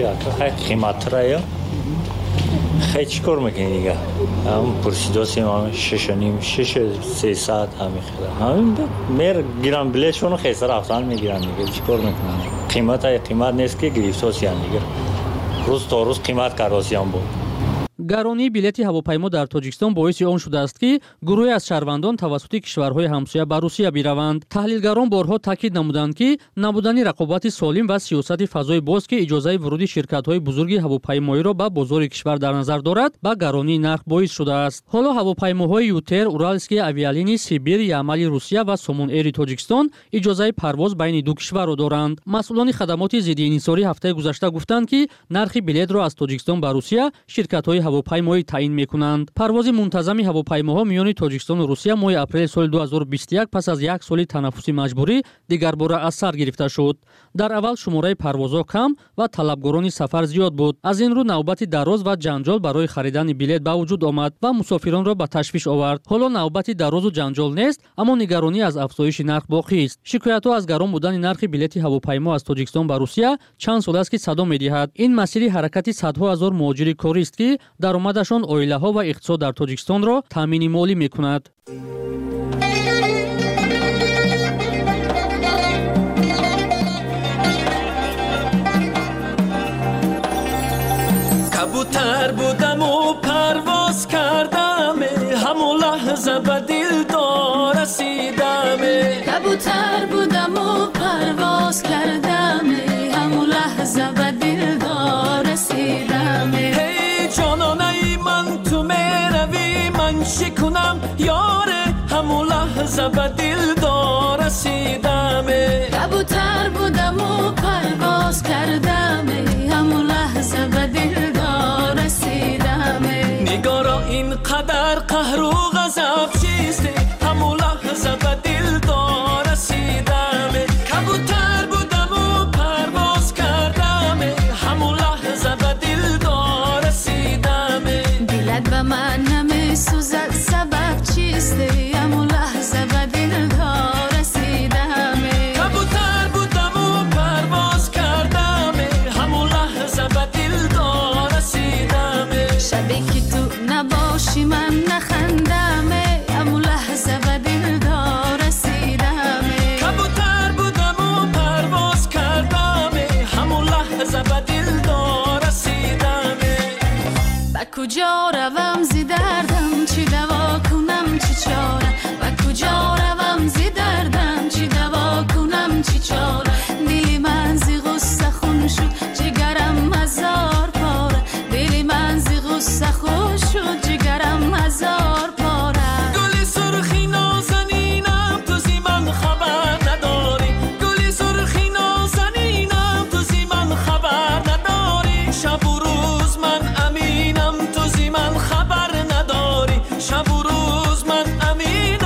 Speaker 22: خیلی چیکار میکنی دیگه همون پرسیداسیم همون 6.5-6.300 همین خیلی همین میر گیرم بلیشون خیلی رفتن میگیرن دیگه چیکار میکنن قیمت نیست که گرفتاسی هم دیگه روز تا روز قیمت کراسی هم بود.
Speaker 4: гаронии билети ҳавопаймо дар Тоҷикистон боиси он шудааст ки гурӯҳе аз шаҳрвандон тавассути кишварҳои ҳамсоя ба Русия бираванд. таҳлилгарон борҳо таъкид намуданд ки набудани рақобати солим ва сиёсати фазои боз ки иҷозаи вуруди ширкатҳои бузурги ҳавопаймоиро ба бозори кишвар дар назар дорад ба гаронии нарх боис шудааст. ҳоло ҳавопаймоҳои Ютер, Уральские авиалинии, Сибир, Ямали Русия ва Сомон Эри Тоҷикистон иҷозаи парвоз байни ду кишварро доранд. масъулони хадамоти зидди инҳисорӣ ҳафтаи гузашта гуфтанд ки нархи билетро аз Тоҷикистон ба Русия ширкатҳои ҳавопаймоӣ таъин мекунанд. парвози мунтазами ҳавопаймоҳо миёни Тоҷикистону Русия моҳи апрели соли 2021 пас аз як соли танаффуси маҷбурӣ дигарбора аз сар гирифта шуд. дар аввал шумораи парвозҳо кам ва талабгорони сафар зиёд буд. аз ин рӯ навбати дароз ва ҷанҷол барои харидани билет ба вуҷуд омад ва мусофиронро ба ташвиш овард. ҳоло навбати дарозу ҷанҷол нест, аммо нигаронӣ аз афзоиши нарх боқист. шикоятҳо аз гарон будани нархи билети ҳавопаймо аз Тоҷикистон ба Русия чанд сол аст ки садо медиҳад. ин масири ҳаракати садҳо ҳазор муҳоҷири корист ки даромадашон оилаҳо ва иқтисод дар Тоҷикистонро таъмини молӣ мекунад.
Speaker 23: کبوتر بودم و پرواز کردم همون لحظه به دلدار رسیدم
Speaker 24: کبوتر بودم و پرواز کردم همون لحظه به دلدار رسیدم
Speaker 23: جانانه من تو میروی من شکنم یاره همون لحظه به دلدار رسیدم
Speaker 24: کبوتر بودم و پرواز کردم همون لحظه به دلدار رسیدم
Speaker 23: نگارا اینقدر قهر و غضب چیسته همون لحظه به دلدار رسیدم کبوتر بودم و پرواز کردم همون لحظه به دلدار رسیدم
Speaker 24: دلت به من نمیسوزد سبب چیسته همون لحظه به دلدار رسیدم
Speaker 23: کبوتر بودم و پرواز کردم همون لحظه به دلدار رسیدم
Speaker 24: شبی که تو نباشی من نخندم همون لحظه به دلدار رسیدم
Speaker 23: کبوتر بودم و پرواز کردم همون لحظه به دلدار رسیدم
Speaker 24: به کجا روم زی دردم چی دوا کنم چی چاره به کجا روم زی دردم چی دوا کنم چی چاره دلی من زی غصه خون شد جگرم هزار پاره دلی من زی غصه خون شد جگرم هزار پاره
Speaker 23: گلی سرخی نازنینم تو زی من خبر نداری گلی سرخی نازنینم تو زی من خبر نداری شب و روز من امینم تو زی من خبر نداری شب و روز من امینم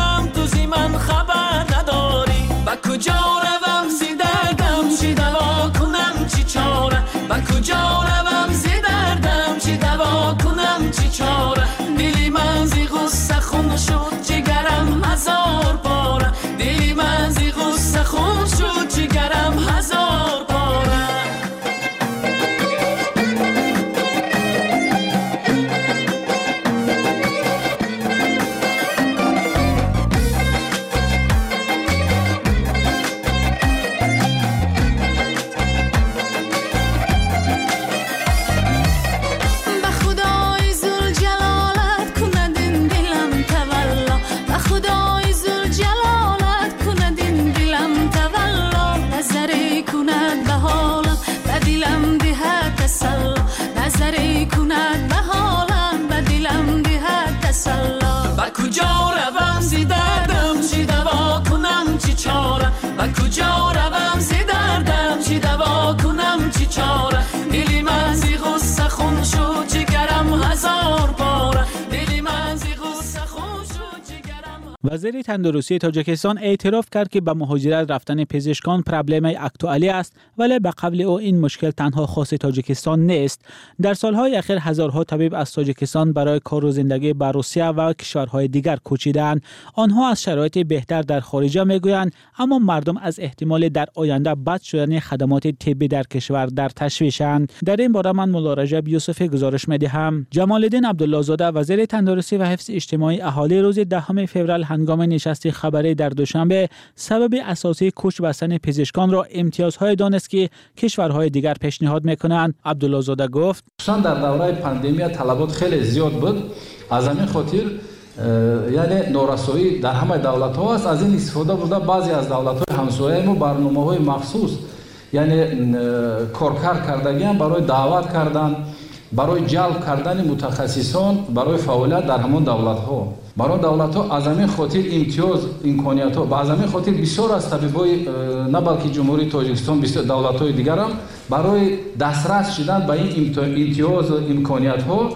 Speaker 2: وزیر تندرستی تاجیکستان اعتراف کرد که به مهاجرت رفتن پزشکان پرابلم اکتوالی است، ولی به قول او این مشکل تنها خاص تاجیکستان نیست. در سالهای اخیر هزارها طبیب از تاجیکستان برای کار و زندگی به روسیه و کشورهای دیگر کوچیدند. آنها از شرایط بهتر در خارج میگویند، اما مردم از احتمال در آینده بد شدن خدمات طبی در کشور در تشویشند. در این باره من مولا رجب یوسفی گزارش می‌دهم. جمال الدین عبدالله زاده وزیر تندرستی و حفظ اجتماعی اهالی روز 10 فوریه هنگام نشست خبری در دوشنبه سبب اساسی کوچ بستن پزشکان را امتیازهای دانست که کشورهای دیگر پیشنهاد میکنند. عبدالله زاده گفت
Speaker 5: در دوره پاندمی طلبات خیلی زیاد بود، از همین خاطر یعنی نورسایی در همه دولت‌ها است. از این استفاده بوده بعضی از دولت‌های همسایه ما برنامه‌های مخصوص یعنی کارکار کردگان برای دعوت کردن، برای جلب کردن متخصصان برای فعالیت در همون دولت‌ها. برای دولت‌ها از همین خاطر امتیاز امکانیت‌ها و از همین خاطر بسیار از طبیبای نه بلکه جمهوری تاجیکستان بسیار دولت‌های دیگر هم برای دسترس شدن به این امتیاز و امکانیت‌ها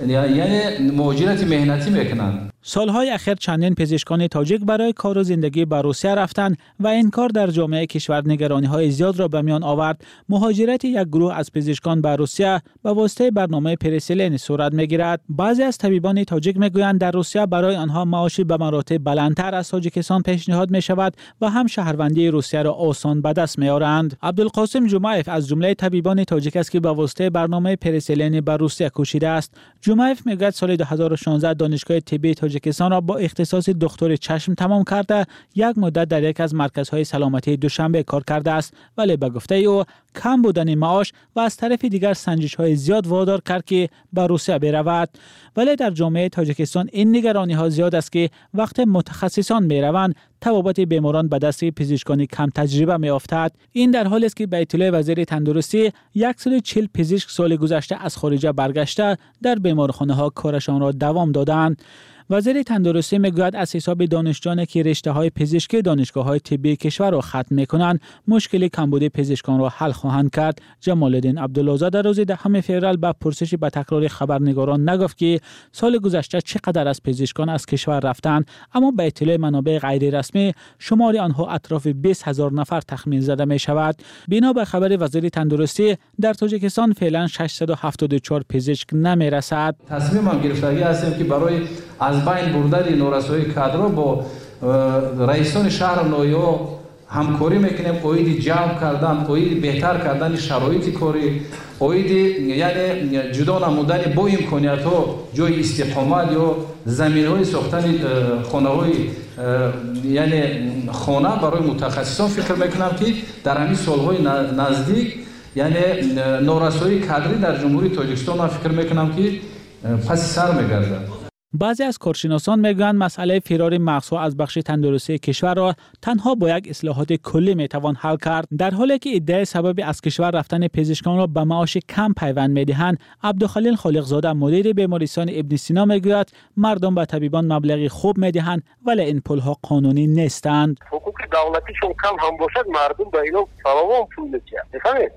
Speaker 5: یعنی مهاجرت مهنتی میکنند.
Speaker 2: سالهای اخیر چندین پزشکان تاجیک برای کار و زندگی به روسیه رفتند و این کار در جامعه کشور نگرانی‌های زیاد را به میان آورد. مهاجرت یک گروه از پزشکان به روسیه به واسطه برنامه پرسلین صورت میگیرد. بعضی از طبیبان تاجیک میگویند در روسیه برای آنها معاشی به مراتب بلندتر از تاجیکستان پیشنهاد می شود و هم شهروندی روسیه را آسان به دست میآورند. عبدالقاسم جمعیف از جمله طبیبان تاجیک است که به واسطه برنامه پرسلین به روسیه کوشیده است. جمعیف میگوید سال 2016 دانشگاه طبی تاجیکستان را با اختصاص دکتر چشم تمام کرده یک مدت در یک از مرکزهای سلامتی دوشنبه کار کرده است، ولی به گفته او کم بودن معاش و از طرف دیگر سنجش‌های زیاد وادار کرد که به روسیه برود. ولی در جامعه تاجیکستان این نگرانی‌ها زیاد است که وقت متخصصان می‌روند طبابت بیماران به دست پزشکان کم تجربه می‌افتد. این در حالی است که به اطلاع وزیر تندرستی 140 پزشک سال گذشته از خارج برگشته در بیمارخانه‌ها کارشان را دوام دادند. وزیر تندرستی میگوید از حساب دانشجویانی که رشته‌های پزشکی دانشگاه‌های طبی کشور را ختم می‌کنند مشکل کمبود پزشکان را حل خواهند کرد. جمال الدین عبدالله زاده روز 10 فوریه به پرسش به تکرار خبرنگاران نگفت که سال گذشته چقدر از پزشکان از کشور رفتند، اما به اطلاع منابع غیر رسمی شمار آنها اطراف 20,000 نفر تخمین زده می شود. بنا به خبر وزیر تندرستی در تاجیکستان فعلا 674 پزشک نمی رسد.
Speaker 5: تصمیم هم گرفتگی هستیم که برای از بین بردن نورسایی کادر با رئیسان شهر نویا همکاری میکنیم، اوید جلب کردن، اوید بهتر کردن شرایط کاری، اوید یعنی جدا نمودن با امکانیت ها جای استقامت یا زمین های ساختن خانه های یعنی خانه برای متخصصان فکر میکنم که در همین سالهای نزدیک یعنی نورسایی کادری در جمهوری تاجیکستان فکر میکنم که پس سر میگرده.
Speaker 2: بعضی از کارشناسان میگویند مسئله فرار مغزها از بخش تندرستی کشور را تنها با یک اصلاحات کلی میتوان حل کرد. در حالی که ادعای سبب از کشور رفتن پزشکان را به معاش کم پیوند میدهند، عبدالخلیل خالقزاده مدیر بیمارستان ابن سینا میگوید مردم به طبیبان مبلغی خوب میدهند ولی این پولها قانونی نیستند.
Speaker 7: حقوق دولتیشون کم هم باشد مردم به اینا فراوان پول میدهند.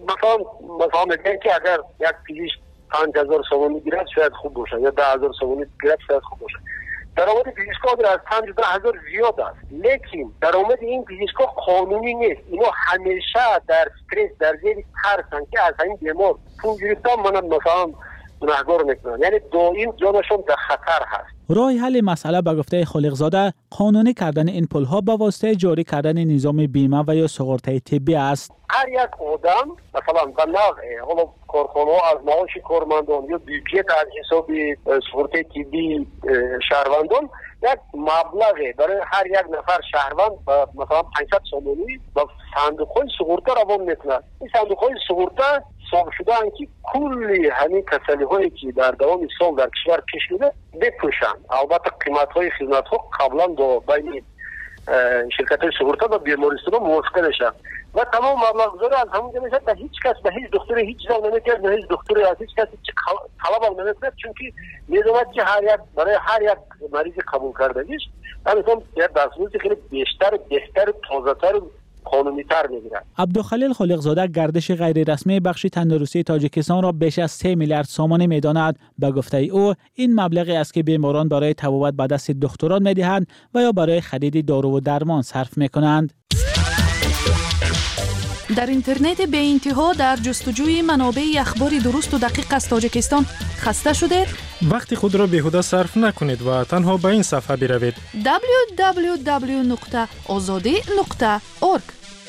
Speaker 7: مثلا میگن که اگر یک پزشک 5,000 سوم میگیرد شاید خوب باشه یا 10,000 سوم میگیرد شاید خوب باشه. درآمد پزشکا از 5,000 زیاد است، لیکن درآمد این پزشکا قانونی نیست. اینا همیشه در استرس در زیر ترسن که از این بیمار پول گرفتن منم مثلا گناهکار میکنن، یعنی دائم جانشون در خطر هست.
Speaker 2: راه حل مسئله به گفته خالقزاده قانونی کردن این پولها به واسطه جاری کردن نظام بیمه و یا سقراطی طبی است.
Speaker 7: هر یک آدم مثلا به نوع کارخانه از معاش کارمندان یا بیپیت از حساب سقراطی طبی شهروندان یک مبلغ برای هر یک نفر شهروند مثلا 500 سومونی با صندوق‌های سقراطی روان میکنند. این صندوق‌های سقراطی حساب شده که کلی همین کسالی‌هایی که در دوام سال در کشور پیش میاد بپوشند. البته قیمت‌های خدمات‌ها قبلا با بین شرکت‌های سقراطی و بیمارستان موافقه نشد و تمام مبلغ از همون جمعه به هیچ کس به هیچ دکتری هیچ جا نمی‌کرد، به هیچ دکتری از هیچ کسی طلب هم نمی‌کرد، چون که می‌دونید که برای هر یک مریض قبول کردگیش مثلا یک دستمزد خیلی بیشتر بهتر تازه‌تر قانونی تر میگیرد.
Speaker 2: عبدالخلیل خالقزاده گردش غیر رسمی بخش تندرستی تاجیکستان را بیش از 3 میلیارد سامانه می‌داند. به گفته او این مبلغی است که بیماران برای طبابت به دست دکتران می‌دهند و یا برای خرید دارو و درمان صرف می‌کنند.
Speaker 8: در اینترنت به انتها در جستجوی منابع اخباری درست و دقیق از تاجیکستان خسته شدید؟
Speaker 17: وقتی خود را بیهوده صرف نکنید و تنها به این صفحه بروید:
Speaker 8: www.azadi.org.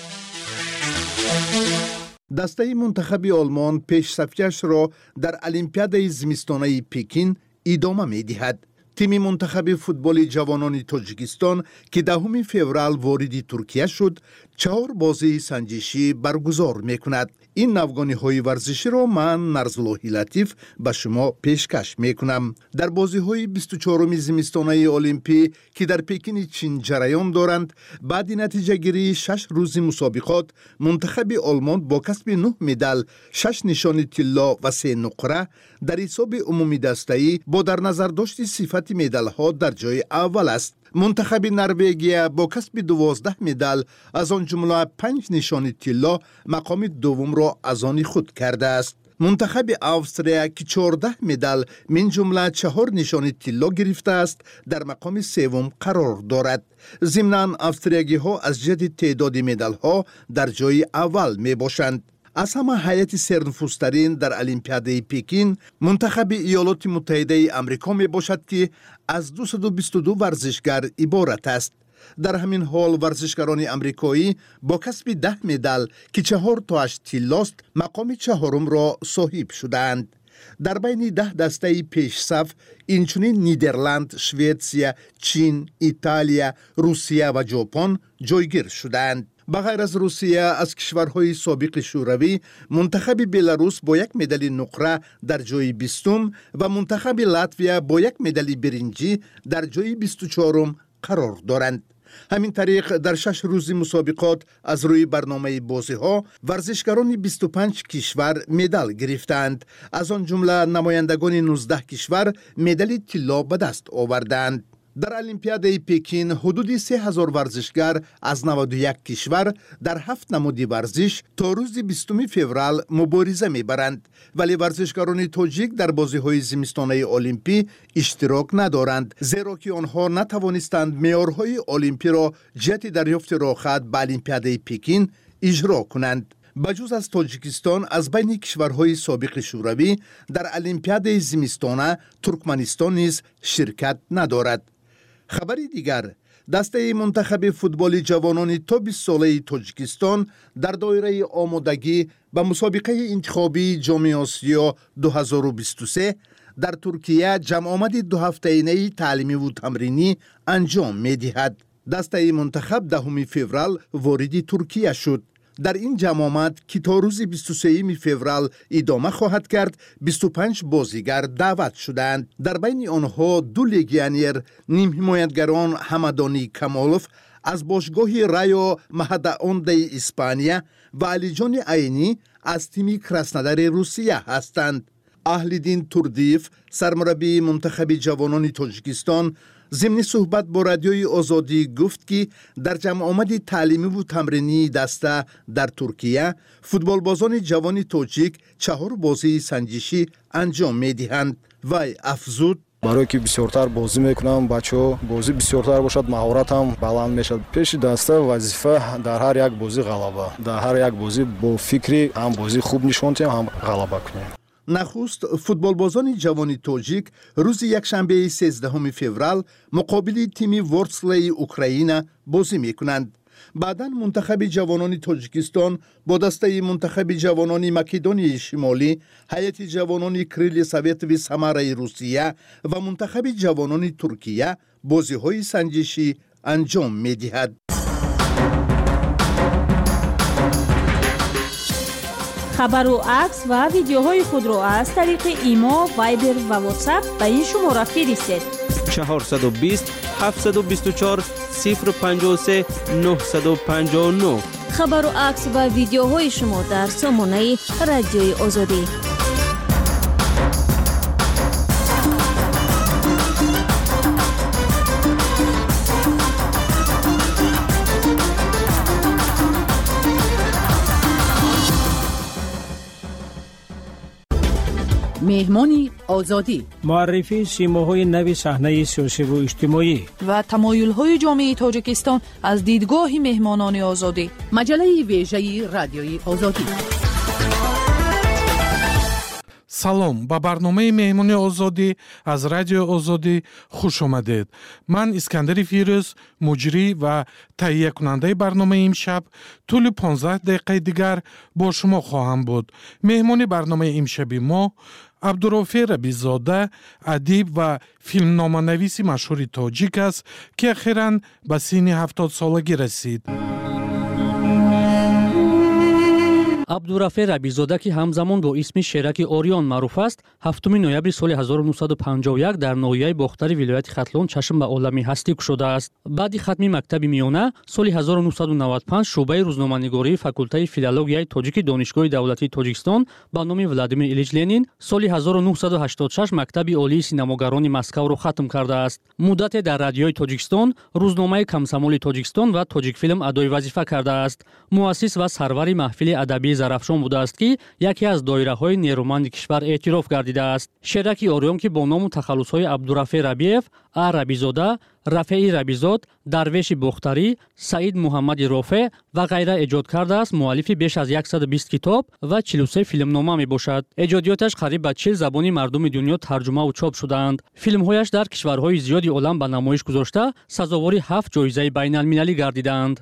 Speaker 10: دسته منتخب آلمان پیش‌صفیه‌اش را در المپیاد زمستانه پکین ادامه می‌دهد. تیم منتخب فوتبال جوانان تاجیکستان که 10 فوریه وارد ترکیه شد 4 بازی سنجشی برگزار می‌کند. این نوگانی‌های ورزشی را من نرزاللهی لطیف به شما پیشکش می‌کنم. در بازی‌های 24 زمستانه المپی که در پکین چین جریان دارند، بعد نتیجه گیری 6 روز مسابقات، منتخب آلمان با کسب 9 مدال، 6 نشان طلا و 3 نقره در حساب عمومی دسته‌ای با در نظر داشت صفت مدال‌ها در جای اول است. منتخب نروژ با کسب 12 مدال از آن جمله 5 نشان طلا مقام دوم را از آن خود کرده است. منتخب استرالیا که 14 مدال من جمله 4 نشان طلا گرفته است در مقام سوم قرار دارد. ضمناً استرالیایی‌ها از جهت تعداد مدال‌ها در جای اول میباشند. از همه هیئت سرنفوذترین در المپیاد پکین منتخب ایالات متحده آمریکا می باشد که از 222 ورزشگر عبارت است. در همین حال ورزشکاران آمریکایی با کسب 10 مدال که 4 تاش طلاست مقام چهارم را صاحب شدند. در بین 10 دسته پیش صف اینچنین نیدرلند، سوئیسریا، چین، ایتالیا، روسیه و ژاپن جایگیر شدند. بغیر از روسیه از کشورهای سابق شوروی منتخب بلاروس با 1 مدال نقره در جای 20 و منتخب لاتویا با 1 مدال برنجی در جای 24 قرار دارند. همین طریق در 6 روز مسابقات از روی برنامه بازی ها ورزشکاران 25 کشور مدال گرفتند. از آن جمله نمایندگان 19 کشور مدال طلا به دست آوردند. در المپیاد پکین حدود 3000 ورزشگر از 91 کشور در 7 نماد ورزش تا روز 20 فوریه مبارزه میبرند، ولی ورزشکاران تاجیک در بازی‌های زمستانه المپی اشتراک ندارند، زیرا که آنها نتوانستند معیارهای المپی را جهت دریافت راه‌خط به المپیاد پکین اجرا کنند. بجز از تاجیکستان از بین کشورهای سابق شوروی در المپیاد زمستانه ترکمنستان نیز شرکت ندارد. خبری دیگر، دسته منتخب فوتبال جوانان تا 20 ساله تاجیکستان در دایره آمادگی به مسابقه انتخابی جام آسیا 2023 در ترکیه جمع آمد 2 هفته‌ای تعلیمی و تمرینی انجام می‌دهد. دسته منتخب 10 فوریه وارد ترکیه شد. در این جمع آمد که تا روز 23 فوریه ادامه خواهد کرد 25 بازیگر دعوت شدند. در بین آنها 2 لگیونر، نیم حمایتگران همدانی کمالوف از باشگاه رایو مهداونده اسپانیا و علیجان عینی از تیم کراسنودار روسیه هستند. اهل‌دین توردیف سرمربی منتخب جوانان تاجیکستان ضمن صحبت با رادیوی آزادی گفت که در جمع آمد تعلیمی و تمرینی دسته در ترکیه فوتبالبازان جوان تاجیک 4 بازی سنجشی انجام می‌دهند. وی افزود:
Speaker 11: برای که بسیارتر بازی میکنم، بچه‌ها بازی بسیارتر باشد، مهارت هم بلند میشد. پیش دسته وظیفه در هر یک بازی غلبه، در هر یک بازی با فکری هم بازی خوب نشون دهیم هم غلبه کنیم.
Speaker 10: نخست فوتبالبازان جوان تاجیک روز یکشنبه 13 فوریه مقابل تیم ورسلی اوکراین بازی میکنند. بعداً منتخب جوانان تاجیکستان با دسته منتخب جوانان مکدونیای شمالی، هیئت جوانان کریل سوویت و سماره روسیه و منتخب جوانان ترکیه بازی‌های سنجشی انجام می‌دهد.
Speaker 1: خبر و عکس و ویدیوهای خود را از طریق ایما، وایبر و واتساپ به این شماره فرستید:
Speaker 20: 420 724 053 959.
Speaker 19: خبر و عکس و ویدیوهای شما در سامانه رادیوی آزادی.
Speaker 8: مهمانی آزادی،
Speaker 18: معرفی سیماهای نو صحنه سیاسی و اجتماعی
Speaker 8: و تمایل‌های جامعه تاجیکستان از دیدگاه مهمانان آزادی. مجله ویژه رادیوی آزادی.
Speaker 9: салом ба барномаи меҳмони озодӣ аз радиои озодӣ хуш омадед. ман искандари фирӯз муҷрӣ ва таҳиякунандаи барномаи имшаб тӯли 15 дақиқаи дигар бо шумо хоҳам буд. меҳмони барномаи имшаби мо абдурофе рабизода, адиб ва филмноманависи машҳури тоҷик аст, ки ахиран ба синни 70 солагӣ расид.
Speaker 4: абдурафе рабизода ки ҳамзамон бо исми шераки ориён маъруф аст, 7 ноябри соли 1951 дар ноҳияи бохтари вилояти хатлон чашм ба олами ҳастӣ кушодааст. баъди хатми мактаби миёна соли 1995 шуъбаи рӯзноманигории факултаи филологияи тоҷики донишгоҳи давлатии Тоҷикистон ба номи Владимир Илич Ленин соли 1986 мактаби олии синамогарони Москавро хатм кардааст. муддате дар радиои Тоҷикистон, рӯзномаи Комсомоли Тоҷикистон ва Тоҷикфилм адои вазифа кардааст. муассис ва сарвари маҳфили адабии зарафшон будааст, ки яке аз доираҳои нерӯманди кишвар эътироф гардидааст. шераки ориён ки бо ному тахаллусҳои Абдурафе Рабиев, А. Рабизода, Рафеи Рабизод, Дарвеши Бохтарӣ, Саид Муҳаммади Рофе ва ғайра эҷод кардааст, муаллифи беш аз 120 китоб ва 43 филмнома мебошад. эҷодиёташ қариб ба 40 забони мардуми дунё тарҷумаву чоп шудаанд. филмҳояш дар кишварҳои зиёди олам ба намоиш гузошта, сазовори 7 ҷоизаи байналмилалӣ гардидаанд.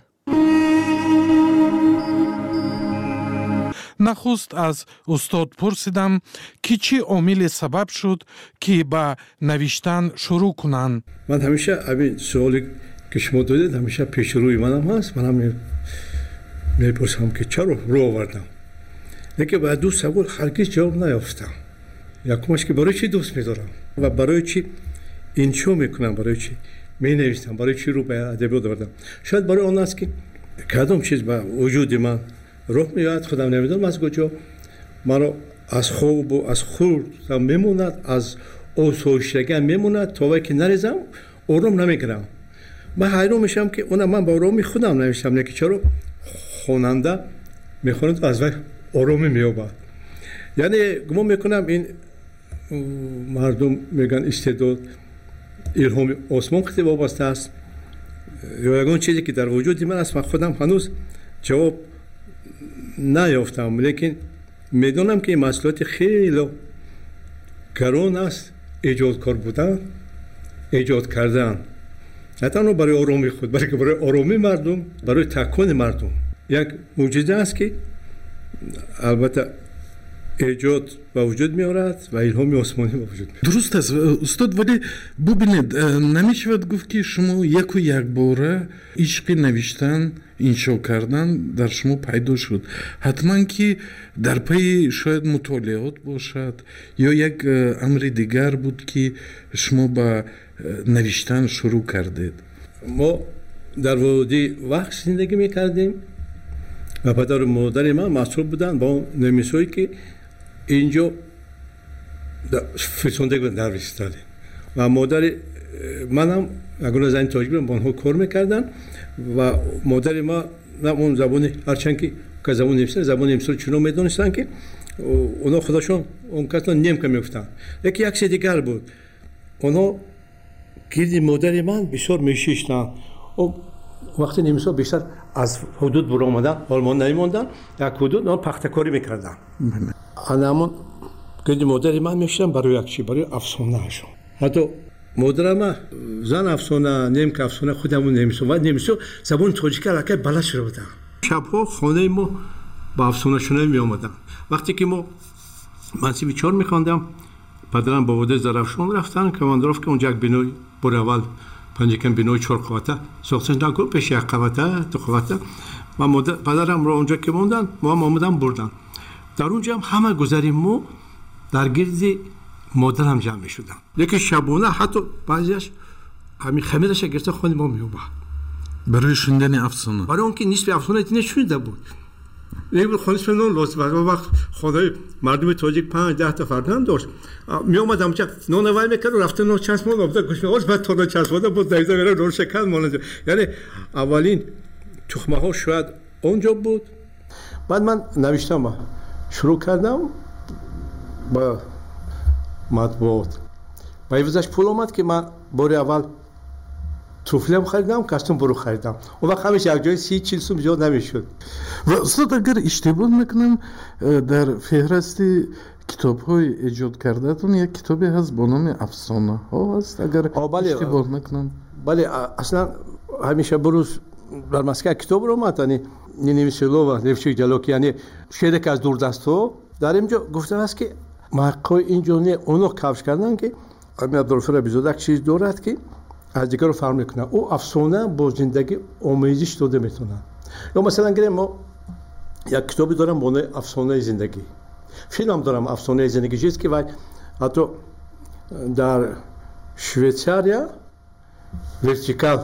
Speaker 9: нахуст аз устод пурсидам ки чӣ омиле сабаб шуд ки ба навиштан шурӯъ кунанд.
Speaker 12: ман ҳамеша абин суоле ки шумо додед ҳамеша пешрӯи манам ҳаст. манам мепурсам ки чаро рӯ овардам, лекин ба ду савол ҳаргиз ҷавоб наёфтам. якумаш ки барои чӣ дӯст медорам ва барои чӣ иншо мекунам, барои чӣ менавистам, барои чӣ рӯ ба адабиёт овардам. шояд барои он аст ки кадом чиз ба вуҷуди ман роҳ меояд, худам намедонам аз куҷо маро аз хобу аз хурдам мемонад, аз осоиштагиам мемонад, то вақте ки нарезам ором намегирам. ман ҳайрон мешавам ки ман ба ороми худам навиштам, лекин чаро хонанда мехонад аз вай оромӣ меёбад. яъне гумон мекунам ин мардум мегӯянд истеъдод илҳоми осмон хеле вобаста аст, ё ягон чизе ки дар вуҷуди ман аст. ман худам ҳанӯз ҷавоб наёфтам, лекин медонам ки ин масъулияти хеле гарон аст. эҷодкор будан, эҷод кардан, на танҳо барои оромии худ, балки барои оромии мардум, барои такони мардум. як мӯъҷиза аст ки албатта эҷод ба вуҷуд меорад ва илҳоми осмонӣ ба вуҷуд меорад.
Speaker 9: дуруст аст устод, вале бубинед, намешавад гуфт ки шумо яку якбора ишқи навиштан, иншо кардан дар шумо пайдо шуд. ҳатман ки дар пайи шояд мутолиот бошад ё як амри дигар буд ки шумо ба навиштан шурӯъ кардед.
Speaker 12: мо дар водии вақт зиндагӣ мекардем ва падару модари ман масъул буданд ба он нависҳое ки инҷо фирсондагӣ навистад ва модари манам ягона зани тоҷик ба онҳо кор мекарданд ва модари ман он забони ҳарчанд ки забони немисӣ забони немисиро чунон медонистанд ки онҳо худашон он касро немка мегуфтанд. лекин як чизи дигар буд, онҳо гирди модари ман бисёр мешиштанд. вақти немисҳо бештар аз ҳудуд буромадан олмон намемонданд, як ҳудуд он пахтакорӣ мекарданд. анамон гирди модари ман мешиштанд барои як чи, барои афсонаашон. ҳатто модарам зан афсона, немка афсона худамон немисо ва немисо забони тоҷика аллакай баланд шуда буданд. шабҳо хонаи мо ба афсонашунавӣ меомаданд. вақте ки мо мансиби 4 мехондам, падарам ба водии Зарафшон рафтанд, командировка онҷа як бинои бори аввал панҷакам бинои 4 қавата сохтанд, пеш 1 қавата 2 қавата. ва падарамро онҷа ки монданд, мо ҳам омадан бурданд. дар онҷа ҳам ҳама гузари мо дар гирди модарам ҷамъ мешуданд. лекин шабона ҳатто баъзеаш ҳамин хамираша гирфта хони мо меомад
Speaker 9: барои шундани афсона,
Speaker 12: барои он ки нисби афсона нешунида буд. خونیسم نون لطف و وقت خدای مردم تاجیک 5-10 تا فرزند داشت می اومدم چه نون وای میکرد رفته نون چسب مون آورد گوش می‌آورد بعد تا چسب بود بود دایزه میره نون شکن مونجا یعنی اولین تخمه ها شاید اونجا بود. بعد من نوشتم شروع کردم با матбуот ба ивзаш пул омад ки ман бори аввал туфлем харидам костюм буру харидам он вақт ҳамеш якҷои 30-40 сум зиёд намешуд.
Speaker 9: ва устод агар иштибоҳ накунам дар феҳрасти китобҳои эҷод кардаатон як китобе ҳаст бо номи афсонаҳо ҳаст агар иштибоҳ накунам.
Speaker 12: бале аслан ҳамеша бурӯз дар Москва китобро омад яъне Нинивисилова Левчик Ҷалоки яъне шеъре ки аз дурдастҳо дар ин ҷо гуфтааст ки мақои ин ҷо не оно кавш кардан ки ами Абдулғафур Абизода чиз дорад ки аз дигарро фарқ мекунад ӯ афсона бо зиндагӣ омезиш дода метавонад. ё масалан гирем мо як китобе дорам бо номи афсонаи зиндагӣ, филмам дорам афсонаи зиндагӣ чиз ки вай ҳатто дар Швейтсария вертикал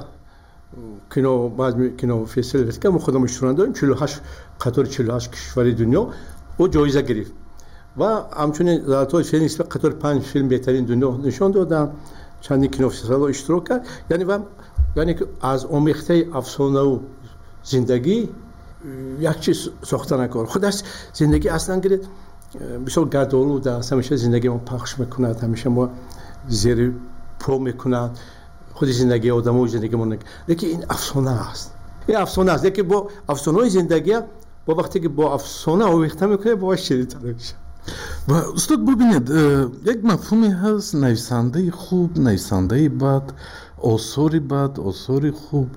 Speaker 12: кино баъзи кинофестивали вертикал мо худам иштирок дорем 48 қатори 48 кишвари дунё ӯ ҷоиза гирифт ва ҳамчунин золотои Феникс қатори 5 филм беҳтарин дунё нишон доданд чандин кинофестивалҳо иштирок кард яъне ва яъне ки аз омехтаи афсонаву зиндагӣ як чиз сохта накор худаш зиндагӣ аслан гиред бисёр гардолуд аст ҳамеша зиндагӣ мо пахш мекунад ҳамеша мо зери по мекунад худи зиндагии одамои зиндагӣ мо лекин ин афсона аст ин афсона аст лекин бо афсонаи зиндагӣ бо вақте ки бо афсона омехта мекунед бо шидидтар мешавад.
Speaker 9: ва устод бубинед як мафҳуме ҳаст нависандаи хуб нависандаи бад осори бад осори хуб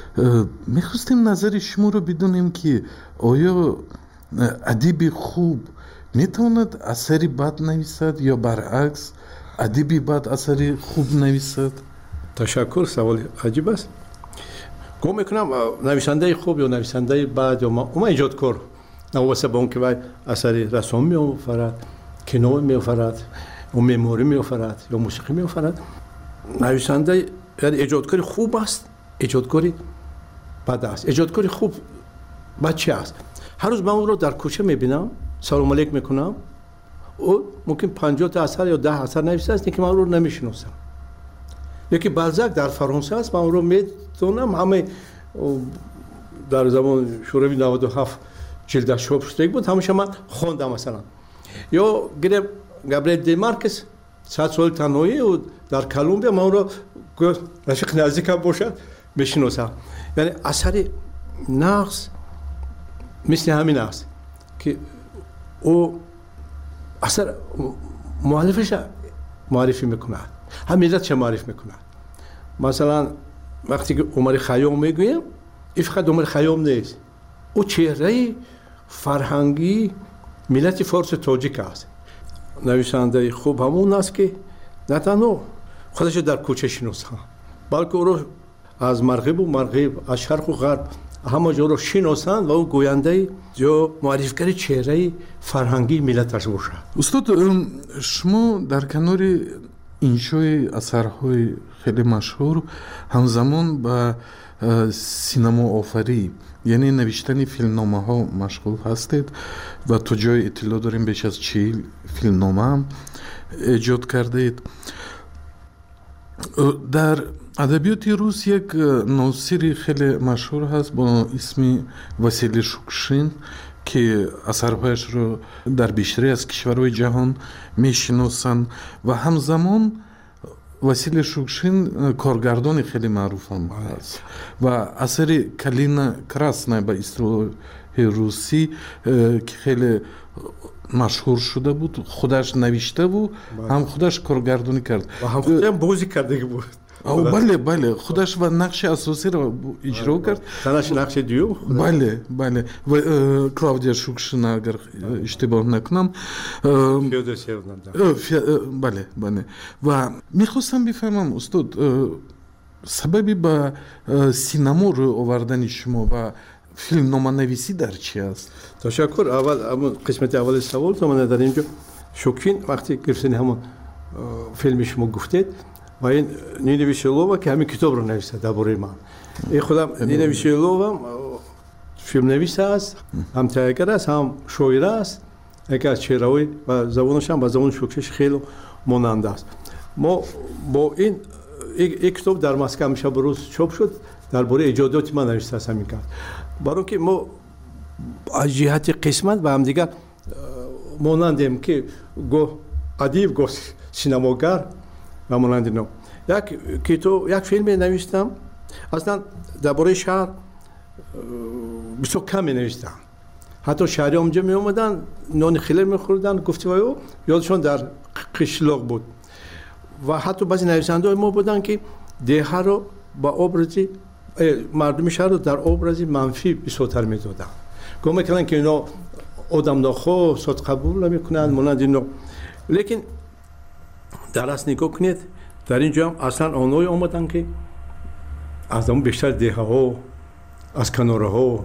Speaker 9: мехостем назари шуморо бидонем ки оё адиби хуб метавонад асари бад нависад ё баръакс адиби бад асари хуб нависад.
Speaker 12: ташаккур саволи аҷиб аст. гум мекунам нависандаи хуб ё нависандаи бад ё ума иҷодкор навобаста ба он ки вай асари рассом меофарад кино меофарад ё меъморӣ меофарад ё мусиқӣ меофарад нависандаи яъне эҷодкори хуб аст эҷодкори бад аст. эҷодкори хуб бад чи аст? ҳар рӯз ман ӯро дар кӯча мебинам салом алейк мекунам ӯ мумкин 50 асар ё 10 асар нависааст лекин ман ӯро намешиносам. яки Балзак дар Фаронса аст ман ӯро метавонам ҳамаи дар замони шӯравии 97 ҷилдаш чоп шудагӣ буд ҳамаша ман хондам масалан ё гирем Габриэл де Маркес 100 соли танҳоӣ ӯ дар Колумбия ман ӯро рафиқи наздикам бошад мешиносам. яъне асари нағз мисли ҳамин аст ки ӯ асар муаллифаша муаррифӣ мекунад ҳам миллатша муарриф мекунад. масалан вақте ки Умари Хайём мегӯем ин фақат Умари Хайём нест ӯ чеҳраи фарҳангии миллати форсу тоҷик аст. нависандаи хуб ҳамон аст ки на танҳо худашро дар кӯча шиносанд балки ӯро аз марғибу марғиб аз шарқу ғарб ҳама ҷоро шиносанд ва ӯ гӯяндаи ё муаррифгари чеҳраи фарҳангии миллаташ бошад.
Speaker 9: устод шумо дар канори иншои асарҳои хеле машҳур ҳамзамон ба синамоофарӣ яъне навиштани филмномаҳо машғул ҳастед ва то ҷои иттилоъ дорем беш аз 40 филмномаам эҷод кардаед. дар адабиёти рус як носири хеле машҳур ҳаст бо исми Василий Шукшин ки асарҳояшро дар бештари аз кишварҳои ҷаҳон мешиносанд ва ҳамзамон Василий Шукшин коргардони хеле маъруфам ҳаст ва асари Калина Красная ба истилоҳи русӣ ки хеле машҳур шуда буд худаш навиштаву ҳам худаш коргардонӣ кард
Speaker 12: ва ҳам худам бозӣ кардагӣ буд.
Speaker 9: бале бале худаш ва нақши асосиро иҷро кард.
Speaker 12: нақши дуюм
Speaker 9: бале бале ва Клавдия Шукшина агар иштибоҳ накунам бале бале ва мехостам бифаҳмам устод сабаби ба синамо рӯй овардани шумо ва филмноманависӣ дар чи аст?
Speaker 12: ташаккур. аввал ҳамон қисмати аввали савол тамана дар ин ҷо Шукшин вақте гирифтани ҳамон филми шумо гуфтед ва ин Нина Виселова ки ҳамин китобро нависад дар бораи ман. ин худам Нина Виселова филмнавис аст ҳам тайягар аст ҳам шоир аст яке аз чеҳраҳои ва забонашам ба забони Шукшин хеле монанда аст. мо бо ин китоб дар Москва ҳамеша бирӯз чоп шуд дар бораи эҷодиёти ман навистааст ҳамин кас баро ки мо аз ҷиҳати қисмат ба ҳамдигар монандем ки гоҳ ادیب گفت سینماگر و مانند اینا. یک فیلم نوشتم اصلا درباره شهر بسیار کم نوشتم. حتی شهری اونجا می اومدن نان خیلی میخوردن گفتگو یادشون در قشلاق بود و حتی بعضی نویسنده ما بودن که دیه رو با ابرزی مردم شهر رو در ابرزی منفی بسیارتر میدادن. گفت میکنن که اینا آدم ناخو صد قبول نمیکنن مانند اینا. لیکن در اصل نگاه کنید در اینجا هم اصلا آنهایی آمدن که از اون بیشتر دیه ها از کناره ها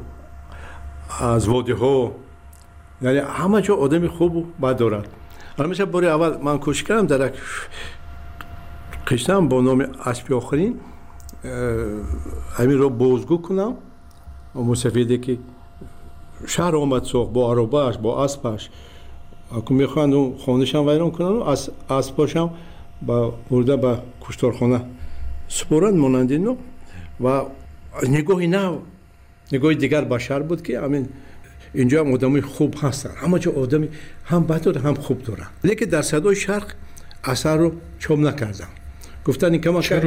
Speaker 12: از وادی ها یعنی همه جا آدم خوب و بد دارد. مثلا باری اول من کوشش کردم در یک قشتم با نام اسبی آخرین همین رو بازگو کنم و مصفیده که شهر آمد سوخ با عرباش با اسبش که میخوان اون خانهش هم ویران کنن و اسباش هم برده به کشتارخانه سپورند مانند اینو و نگاهی نه نگاه دیگر بشر بود که همین اینجا هم آدمی خوب هستن همه جا آدمی هم بد داره هم خوب دارن. لیکن در صدای شرق اثر رو چوب نکردم. گفتن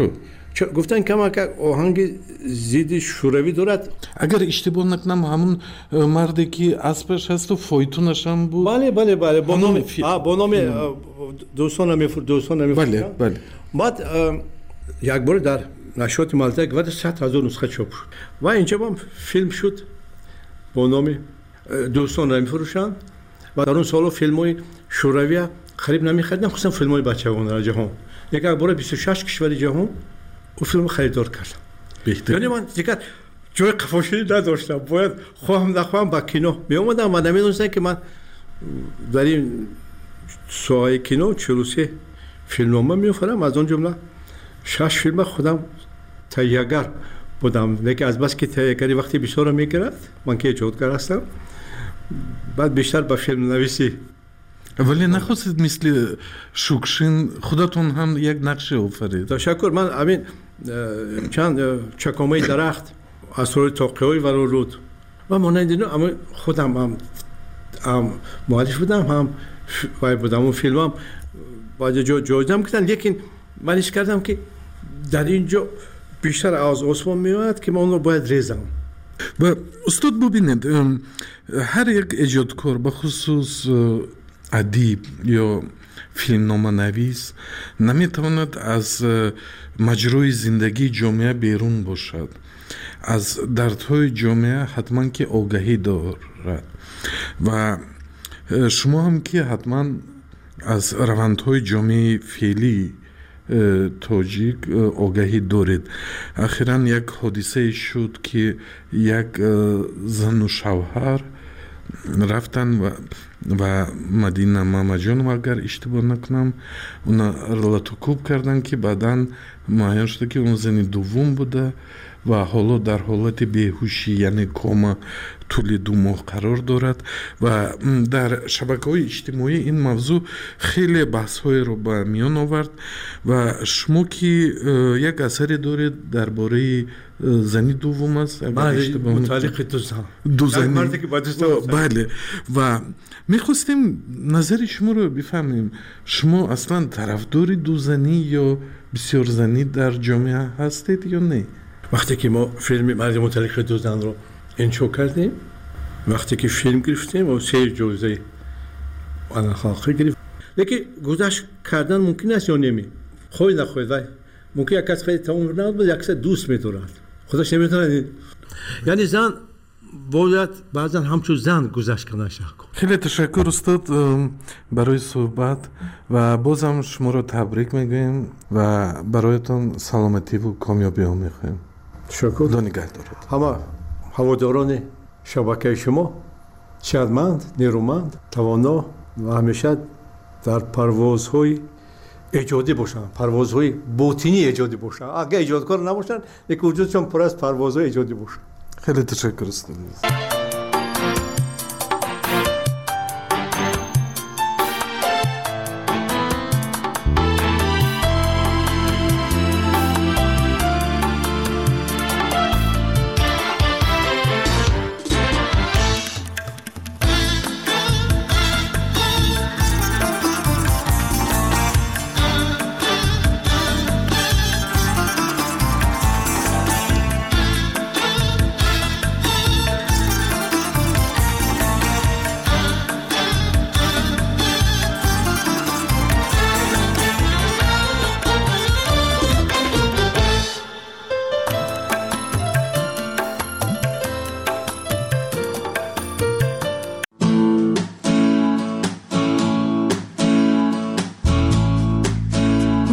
Speaker 12: کما آهنگ زید شوروی دارد.
Speaker 9: اگر اشتباه نکنم همون مردی که اسبش هست و فایتونش هم بود.
Speaker 12: بله با نام دوستان نمیفروشن.
Speaker 9: بله.
Speaker 12: بعد یک بار در نشریات مالته و 100,000 نسخه چاپ شد و اینجا هم فیلم شد با نام دوستان نمیفروشن و در اون سال فیلم‌های شوروی خرید نمی‌خریدن خصوصا فیلم‌های بچگانه در جهان. یک بار 26 کشور جهان او فیلم خریدار کردم.
Speaker 9: بهتر.
Speaker 12: یعنی من دیگه جای قفاشی نداشتم. باید خواهم نخواهم با کینو می اومدم و نمی‌دونستم که من در این ساحه کینو 43 فیلمنامه می‌آفرم. از اون جمله 6 فیلم خودم تهیه‌گر بودم. لیکن از بس که تهیه‌گری وقتی بسیار می‌گرفت من که ایجادگر هستم بعد بیشتر به فیلم نویسی.
Speaker 9: ولی نخواستید مثل شوکشین خودتون هم یک نقش آفرید.
Speaker 12: تشکر. من همین چند چکامه درخت اسرار تاقی‌های ورود و مانند اینا اما خودم هم مؤلف بودم هم بودم اون فیلم هم باید جایزم کردن. لیکن من ایش کردم که در اینجا بیشتر از عثمان میاد که من اون رو باید ریزم.
Speaker 9: و استاد ببینید هر یک ایجادکار به خصوص ادیب یا فیلمنامه نویس نمیتواند از مجرای زندگی جامعه بیرون باشد. از دردهای جامعه حتما که آگاهی دارد و شما هم که حتما از روندهای جامعه فعلی تاجیک آگاهی دارید. اخیراً یک حادثه شد که یک زن و شوهر رفتن و مدینه مامجان اگر اشتباه نکنم اونا رلاتوکوب کردن که بعداً معین شده که اون زن دوم بوده و حالا در حالت بیهوشی یعنی کوما طول 2 ماه قرار دارد و در شبکه‌های اجتماعی این موضوع خیلی بحث‌های رو به میان آورد و شما که یک اثری دارید درباره زنی دوم است
Speaker 12: متعلق دو زن
Speaker 9: بله و می‌خواستیم نظر شما رو بفهمیم. شما اصلا طرفدار دو زنی یا بسیار زنی در جامعه هستید یا نه؟
Speaker 12: وقتی که ما فیلم مرد متعلق دو زن رو انشا کردیم وقتی که فیلم گرفتیم و 3 جایزه آن خاطر گرفت. لیکن گذشت کردن ممکن است یا نمی خواهی نخواهید ولی ممکن یک کس خیلی تمام نبود یک کس دوست می‌دارد خودش نمی‌تونه. یعنی زن باید بعضا همچون زن گذشت کنه.
Speaker 9: خیلی تشکر استاد برای صحبت و بازم شما رو تبریک میگویم و برایتان سلامتی و کامیابی ها میخوایم.
Speaker 12: تشکر.
Speaker 9: خدا نگهدارت.
Speaker 12: همه هواداران شبکه شما شادمند، نیرومند، توانا و همیشه در پروازهای ایجادی باشن، پروازهای باطنی ایجادی باشن. اگه ایجادکار نباشن یک وجودشون پر از پروازهای ایجادی باشن.
Speaker 9: خیلی تشکر استاد.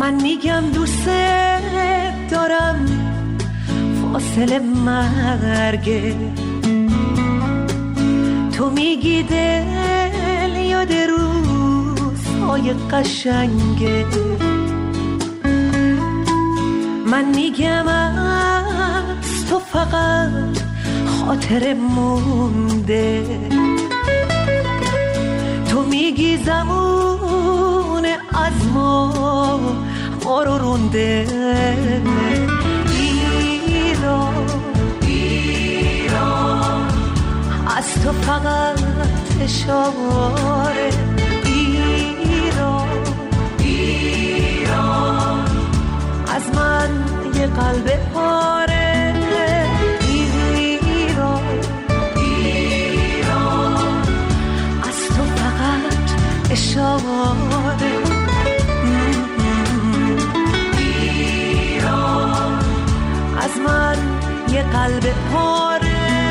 Speaker 13: من میگم دوست دارم فاصله مرگه، تو میگی دل یاد روزهای قشنگه، من میگم از تو فقط خاطر مونده، تو میگی زمان از ما رو رونده. ایران از تو فقط اشاره، ایران از من یه قلب پاره، ایران از تو فقط اشاره، ایران از من یه قلب پاره.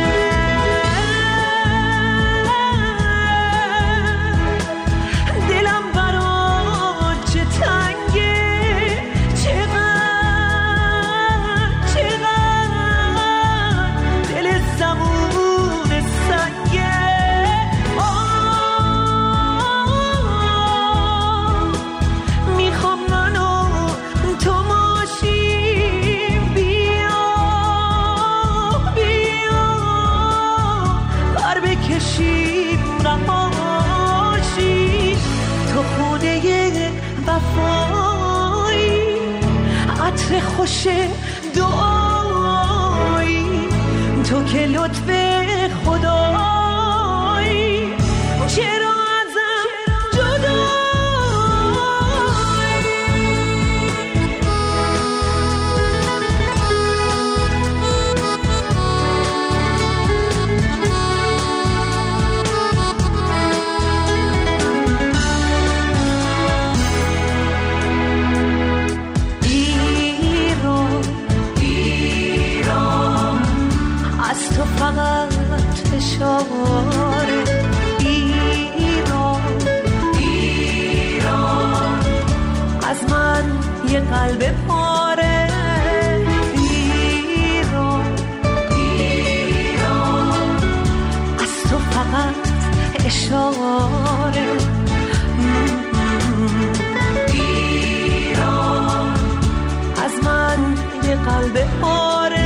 Speaker 13: دلم برات چه تنگه، چقدر دل زمون سنگه، میخوام منو تو ماشین بیا بر بکشیم نماشی، تو خونه وفایی عطر خوش دعایی، تو که لطف خدایی، چرا ازم جدایی؟ از تو فقط اشاره، ایران از من یه قلب پاره، ایران از تو فقط اشاره، ایران از من یه قلب پاره.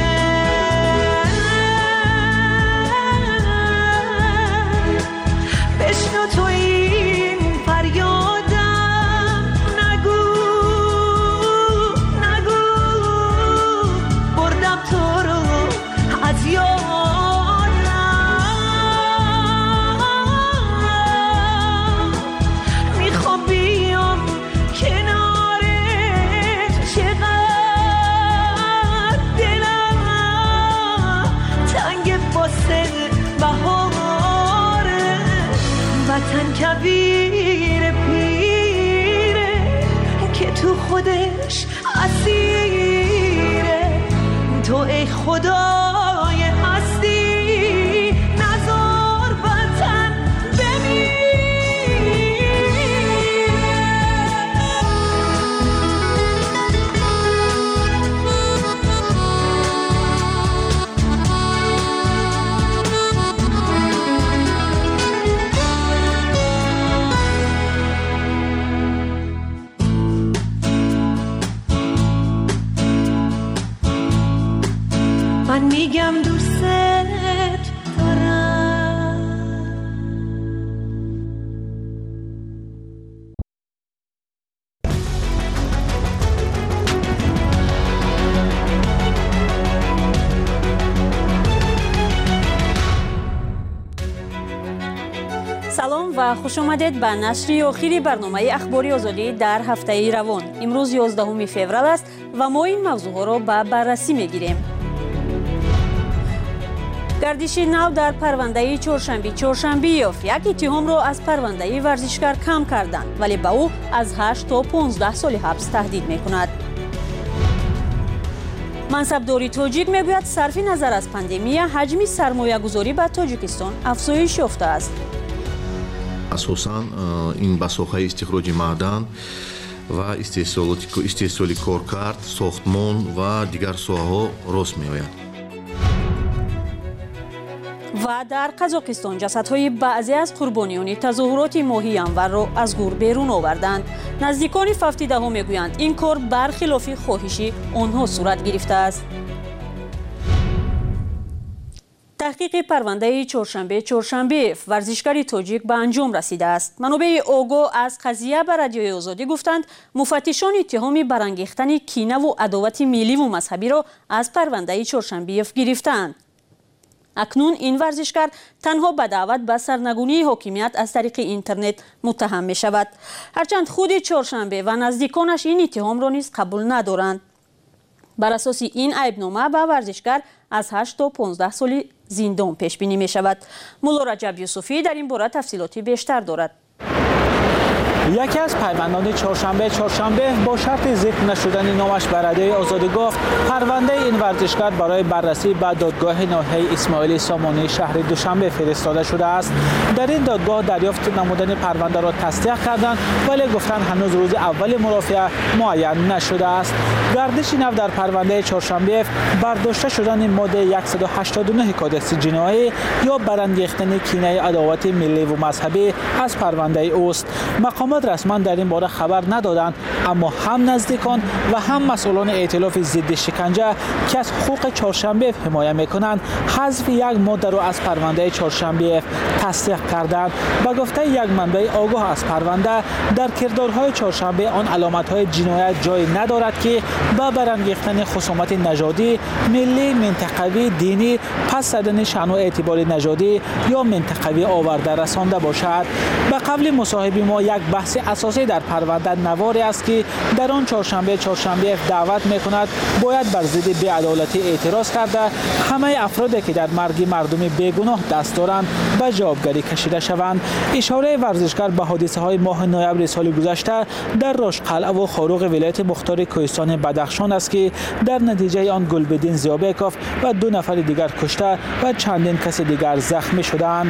Speaker 13: بشنو تو این فریادم، نگو بردم تو رو از یادم، میخوام بیام کنارت، چقدر دلم تنگ واسه بهاره، وطن کبیر پیره که تو خودش اسیره، تو ای خدای هستی نذار وطن من میگم دوست دارم.
Speaker 1: سلام و خوش آمدید به نشر آخری برنامه اخباری آزادی در هفته روان. امروز 11 فوریه است و ما این موضوع را به بررسی میگیریم. گردش نو در پرونده چهارشنبه یافت. یک اتهام را از پرونده ورزشکار کم کردند ولی به او از 8 تا 15 سال حبس تهدید میکند. منصبداری تاجیک میگوید صرف نظر از پاندمی حجم سرمایه گذاری به تاجیکستان افزایش یافته است.
Speaker 14: اساساً این به ساحه استخراج معدن ва истеҳсоли коркард, сохтмон ва дигар соҳаҳо рост меояд.
Speaker 1: و در قزاقستان جسدهای بعضی از قربانیان تظاهرات ماه ینور را از گور بیرون آوردند. نزدیکان ففتیده ها میگویند این کار برخلاف خواهش آنها صورت گرفته است. تحقیق پرونده چهارشنبه ورزشکار تاجیک به انجام رسیده است. منابع آگاه از قضیه به رادیوی آزادی گفتند مفتشان اتهام برانگیختن کینه و عداوت ملی و مذهبی را از پرونده چهارشنبه گرفتند. اکنون این ورزشکار تنها به دعوت به سرنگونی حاکمیت از طریق اینترنت متهم می شود. هرچند خود چهارشنبه و نزدیکانش این اتهام را نیز قبول ندارند. بر اساس این عیبنامه به ورزشکار از 8 تا 15 سال زندان پیش بینی می شود. مولا رجب یوسفی در این باره تفصیلاتی بیشتر دارد.
Speaker 2: یکی از پیوندان چهارشنبه با شرط ذکر نشدن نامش به رادیوی آزادی گفت پرونده این ورزشکار برای بررسی به دادگاه ناحیه اسماعیل سامانی شهر دوشنبه فرستاده شده است. در این دادگاه دریافت نمودن پرونده را تصدیق کردند ولی گفتند هنوز روز اول مرافعه معین نشده است. گردش نو در پرونده چهارشنبه برداشته شدن ماده 189 کدکس جنایی یا برانگیختن کینه عداوت ملی و مذهبی از پرونده اوست. مقامات رسما در این باره خبر ندادند، اما هم نزدیکان و هم مسئولان ائتلاف ضد شکنجه که از حقوق چهارشنبه حمایت میکنند حذف یک ماده را از پرونده چهارشنبه تصدیق کردند. با گفته یک منبع آگاه از پرونده در کردارهای چهارشنبه آن علامت‌های جنایت جای ندارد که با برانگیختن خصومت نژادی، ملی، منطقوی، دینی، پس زدن شأن و اعتبار نژادی یا منطقوی آورده رسانده باشد. به قبل مصاحبه ما یک بحث اساسی در پرونده نواری است که در آن چهارشنبه دعوت میکند باید بر ضد بی‌عدالتی اعتراض کرده همه افرادی که در مرگ مردم بیگناه دست دارند به جوابگری کشیده شوند. اشاره ورزشکار به حادثه‌های ماه نوامبر سال گذشته در راشقلعه و خاروق ولایت مختار کوهستان بدخشان است که در نتیجه آن گلبدین زیابکوف و 2 نفر دیگر کشته و چندین کس دیگر زخمی شدند.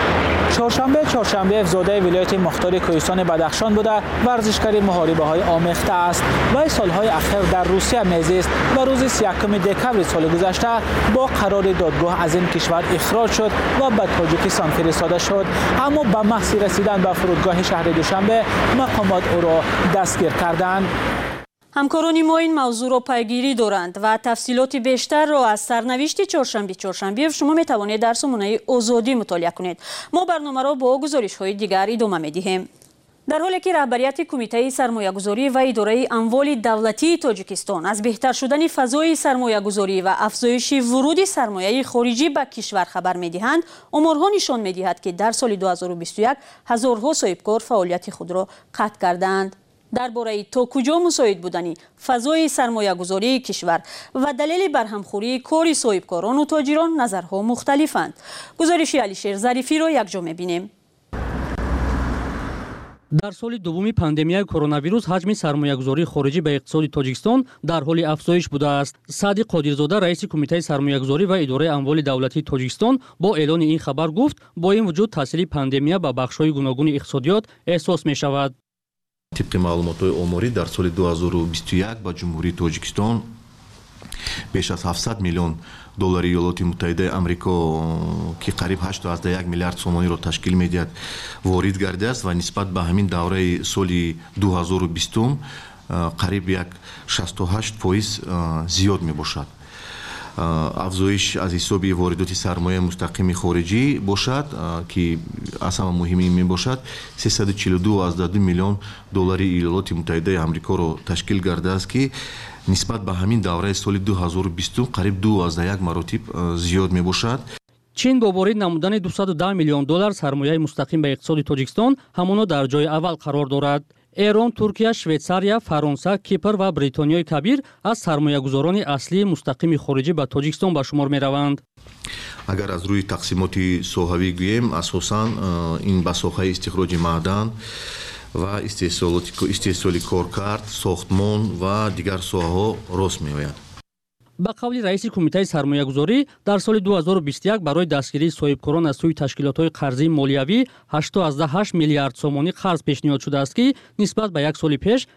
Speaker 2: چهارشنبه زاده ولایت مختار کوهستان بدخشان بوده ورزشکار محاربه‌های آمیخته است. و سالهای اخیر در روسیه میزیست و روز 31 دکمبر سال گذشته با قرار دادگاه از این کشور اخراج شد و به تاجیکستان فرستاده شد، اما به محض رسیدن به فرودگاه شهر دوشنبه مقامات او را دستگیر کردند.
Speaker 1: همکاران ما این موضوع را پیگیری دارند و تفصیلات بیشتر را از سرنوشت چهارشنبه شما می توانید در سامانه آزادی مطالعه کنید. ما برنامه را با گزارش‌های دیگر ادامه می‌دهیم. در حالی که رهبریت کمیته سرمایه‌گذاری و اداره اموال دولتی تاجیکستان از بهتر شدن فضای سرمایه‌گذاری و افزایش ورود سرمایه خارجی به کشور خبر می‌دهند، آمارها نشان می‌دهد که در سال 2021 هزارها صاحبکار فعالیت خود را قطع کردند. درباره تا کجا مساعد بودن فضای سرمایه‌گذاری کشور و دلیل برهمخوری کار صاحبکاران و تاجران نظرها مختلفند. گزارش علیشیر ظریفی را یکجا می‌بینیم.
Speaker 4: در سال دوم پاندمیای کرونا ویروس حجم سرمایه‌گذاری خارجی به اقتصاد تاجیکستان در حال افزایش بوده است. سعدی قادرزاده رئیس کمیته سرمایه‌گذاری و اداره اموال دولتی تاجیکستان با اعلان این خبر گفت با این وجود تاثیر پاندمیا به بخش‌های گوناگون اقتصادیات احساس می‌شود.
Speaker 14: طبق معلومات‌های آماری در سال 2021 با جمهوری تاجیکستان بیش از 700 میلیون دلار ایالات متحده آمریکا که قریب 8.1 میلیارد سومانی را تشکیل می‌دهد وارد گردیده است و نسبت به همین دوره سال 2020 قریب یک 68% زیاد میباشد. افزایش از حساب واردات سرمایه مستقیم خارجی باشد که اصلا مهم میباشد 342.2 میلیون دلار ایالات متحده آمریکا را تشکیل کرده است که نسبت به همین دوره سال 2020 قریب 2.1 مراتب زیاد میباشد.
Speaker 4: چین با وارد نمودن 210 میلیون دلار سرمایه مستقیم به اقتصاد تاجیکستان همانا در جای اول قرار دارد. ایران، ترکیه، شویتساریا، فرانسه، کیپر و بریتانیای کبیر از سرمایه‌گذاران اصلی مستقیم خارجی به تاجیکستان به شمار می‌روند.
Speaker 14: اگر از روی تقسیمات ساحوی گوییم اساساً این به ساحه استخراج معدن و استحصال کارکرد، ساختمان و دیگر ساحه‌ها راست می‌آید.
Speaker 4: با قول رئیس کمیته سرمایه‌گذاری در سال 2021 برای دستگیری صاحبکاران از سوی تشکیلات‌های قرضی مالیوی 8.8 میلیارد سومانی قرض پیشنهاد شده است که نسبت به یک سال پیش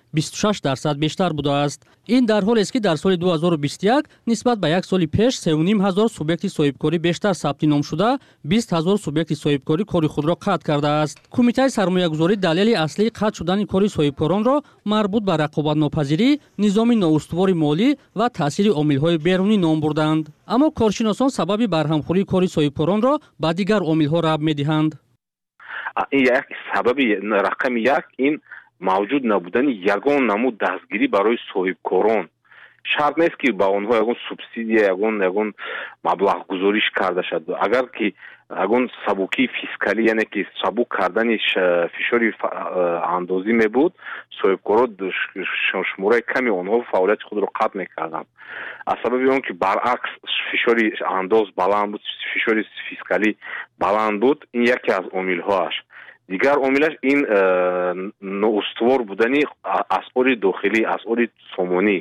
Speaker 4: 26% بیشتر بوده است. این در حالی است که در سال 2021 نسبت به یک سال پیش 3,500 سوبیکت صاحبکاری بیشتر ثبت نام شده 20,000 سوبیکت صاحبکاری کاری خود را قطع کرده است. کمیته سرمایه‌گذاری دلیل اصلی قطع شدن کاری صاحبکاران را مربوط به رقابت‌ناپذیری، نظام نااستوار مالی و تاثیر عامل‌های بیرونی نام بردند. اما کارشناسان سبب برهمخوری کاری صاحبکاران را به دیگر عامل‌ها ربط می‌دهند.
Speaker 6: این یک سبب رقم یک این موجود نبودن یگان نمود دستگیری برای صاحبکاران. شرط نیست که با آنها یگان سوبسیدی یگان مبلغ گذاریش کرده شد. اگر که یگان سبوکی فیسکالی یعنی که سبوک کردن فشاری اندازی می بود، صاحبکاران شماره کمی آنها فعالیت خود را قطع میکردند. از سبب اون که برعکس فشاری انداز بلند بود، فشاری فیسکالی بلند بود، این یکی از عامل‌هاش. دیگر عاملش این نااستوار بودنی اسعار داخلی، اسعار سامانی.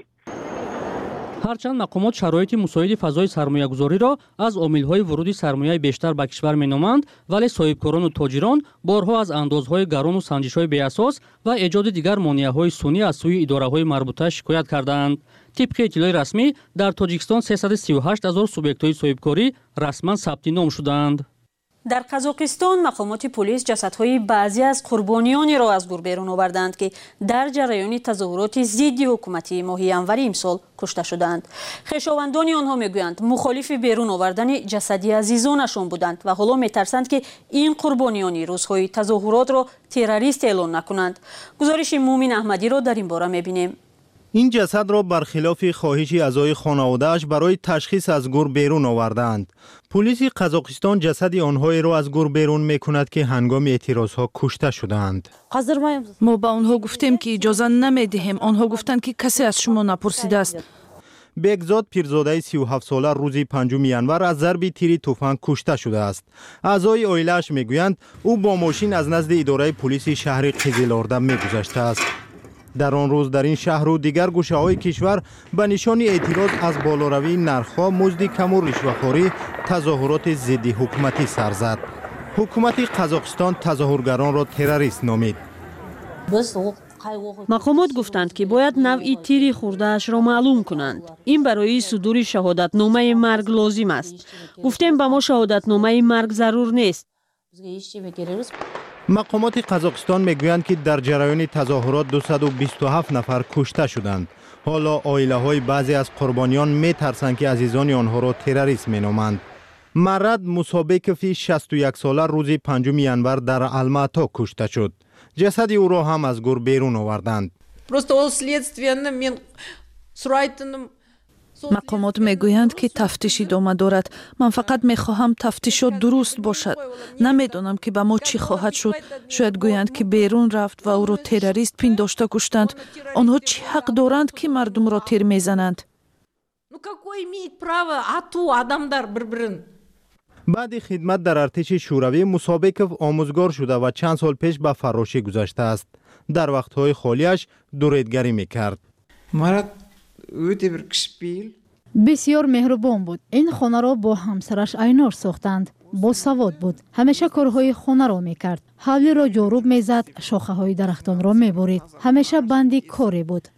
Speaker 4: هرچند مقامات شرایط مساعد فضای سرمایه‌گذاری را از عامل‌های ورود سرمایه بیشتر به کشور می‌نامند، ولی صاحبکاران و تاجران بارها از اندازهای گران و سنجش‌های بی‌اساس و ایجاد دیگر مانع‌های سنی از سوی اداره‌های مربوطه شکایت کردند. طبق اطلاع رسمی در تاجیکستان 338,000 سوبیکت‌های صاحبکاری رسما ثبت نام شدند.
Speaker 1: در قزاقستان مقامات پلیس جسدهای بعضی از قربانیانی را از گور بیرون آوردند که در جریان تظاهرات ضد حکومتی ماه ینور امسال کشته شدند. خویشاوندان آنها میگویند مخالف بیرون آوردن جسدی عزیزانشان بودند و حالا میترسند که این قربانیان روزهای تظاهرات را تروریست اعلان نکنند. گزارش مومن احمدی را در این باره میبینیم.
Speaker 15: این جسد را برخلاف خواهش اعضای خانواده‌اش برای تشخیص از گور بیرون آوردند. پلیس قزاقستان جسد آنهایی را از گور بیرون میکند که هنگام اعتراضها کشته شدند.
Speaker 8: ما با آنها گفتیم که اجازه نمیدهیم. آنها گفتند که کسی از شما نپرسیده است.
Speaker 15: بگزاد پیرزاده 37 ساله روز 5 ینور از ضرب تیر تفنگ کشته شده است. اعضای عائله‌اش میگویند او با ماشین از نزد اداره پلیس شهر قزل‌آرده میگذشته است. در آن روز در این شهر و دیگر گوشه‌های کشور به نشان اعتراض از بالاروی نرخ‌ها، مزد کم و رشوه‌خوری تظاهرات ضد حکومتی سر زد. حکومت قزاقستان تظاهرگران را تروریست نامید.
Speaker 1: مقامات گفتند که باید نوع تیر خورده‌اش را معلوم کنند. این برای صدور شهادتنامه مرگ لازم است. گفتیم به ما شهادتنامه مرگ ضرور نیست.
Speaker 15: مقامات قزاقستان میگویند که در جریان تظاهرات 227 نفر کشته شدند. حالا عائله‌های بعضی از قربانیان میترسند که عزیزان آنها را تروریست مینامند. مرد موسابکوفی 61 ساله روز 5 ینور در الماتا کشته شد. جسد او را هم از گور بیرون آوردند.
Speaker 8: مقامات میگویند که تفتیش ادامه دارد. من فقط میخواهم تفتیشات درست باشد. نمیدانم که به ما چی خواهد شد. شاید گویند که بیرون رفت و او را تروریست پنداشته کشتند. آنها چی حق دارند که مردم را تیر میزنند؟
Speaker 15: بعد خدمت در ارتش شوروی موسابکوف آموزگار شده و چند سال پیش به فراشی گذشته است. در وقتهای خالیش دوریدگری میکرد.
Speaker 16: بسیار مهربان بود. این خانه را با همسرش اینار ساختند. با سواد بود. همیشه کارهای خانه را میکرد. حولی را جاروب میزد، شاخه های درختان را میبرید. همیشه بندی کاری بود.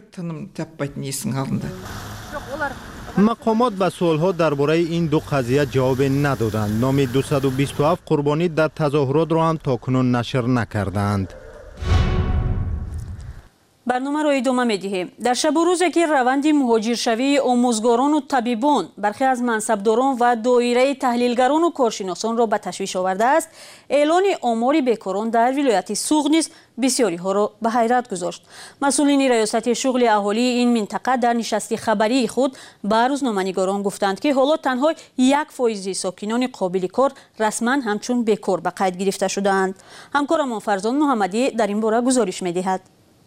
Speaker 15: مقامات به سوالها درباره این دو قضیه جواب ندادند. نام 227 قربانی در تظاهرات را هم تاکنون نشر نکردند.
Speaker 1: برنامه را ادامه می‌دهیم. در شب و روزی که روند مهاجرشوی آموزگاران و طبیبان، برخی از منصبداران و دایره تحلیلگران و کارشناسان را به تشویش آورده است، اعلان آمار بیکاران در ولایت سوغد نیز بسیاری ها را به حیرت گذاشت. مسئولین ریاست شغل اهالی این منطقه در نشست خبری خود به روزنامه‌نگاران گفتند که حالا تنها 1% ساکنان قابل کار رسما همچون بیکار به قید گرفته شده‌اند. همکارم فرزان محمدی در این باره گزارش می‌دهد.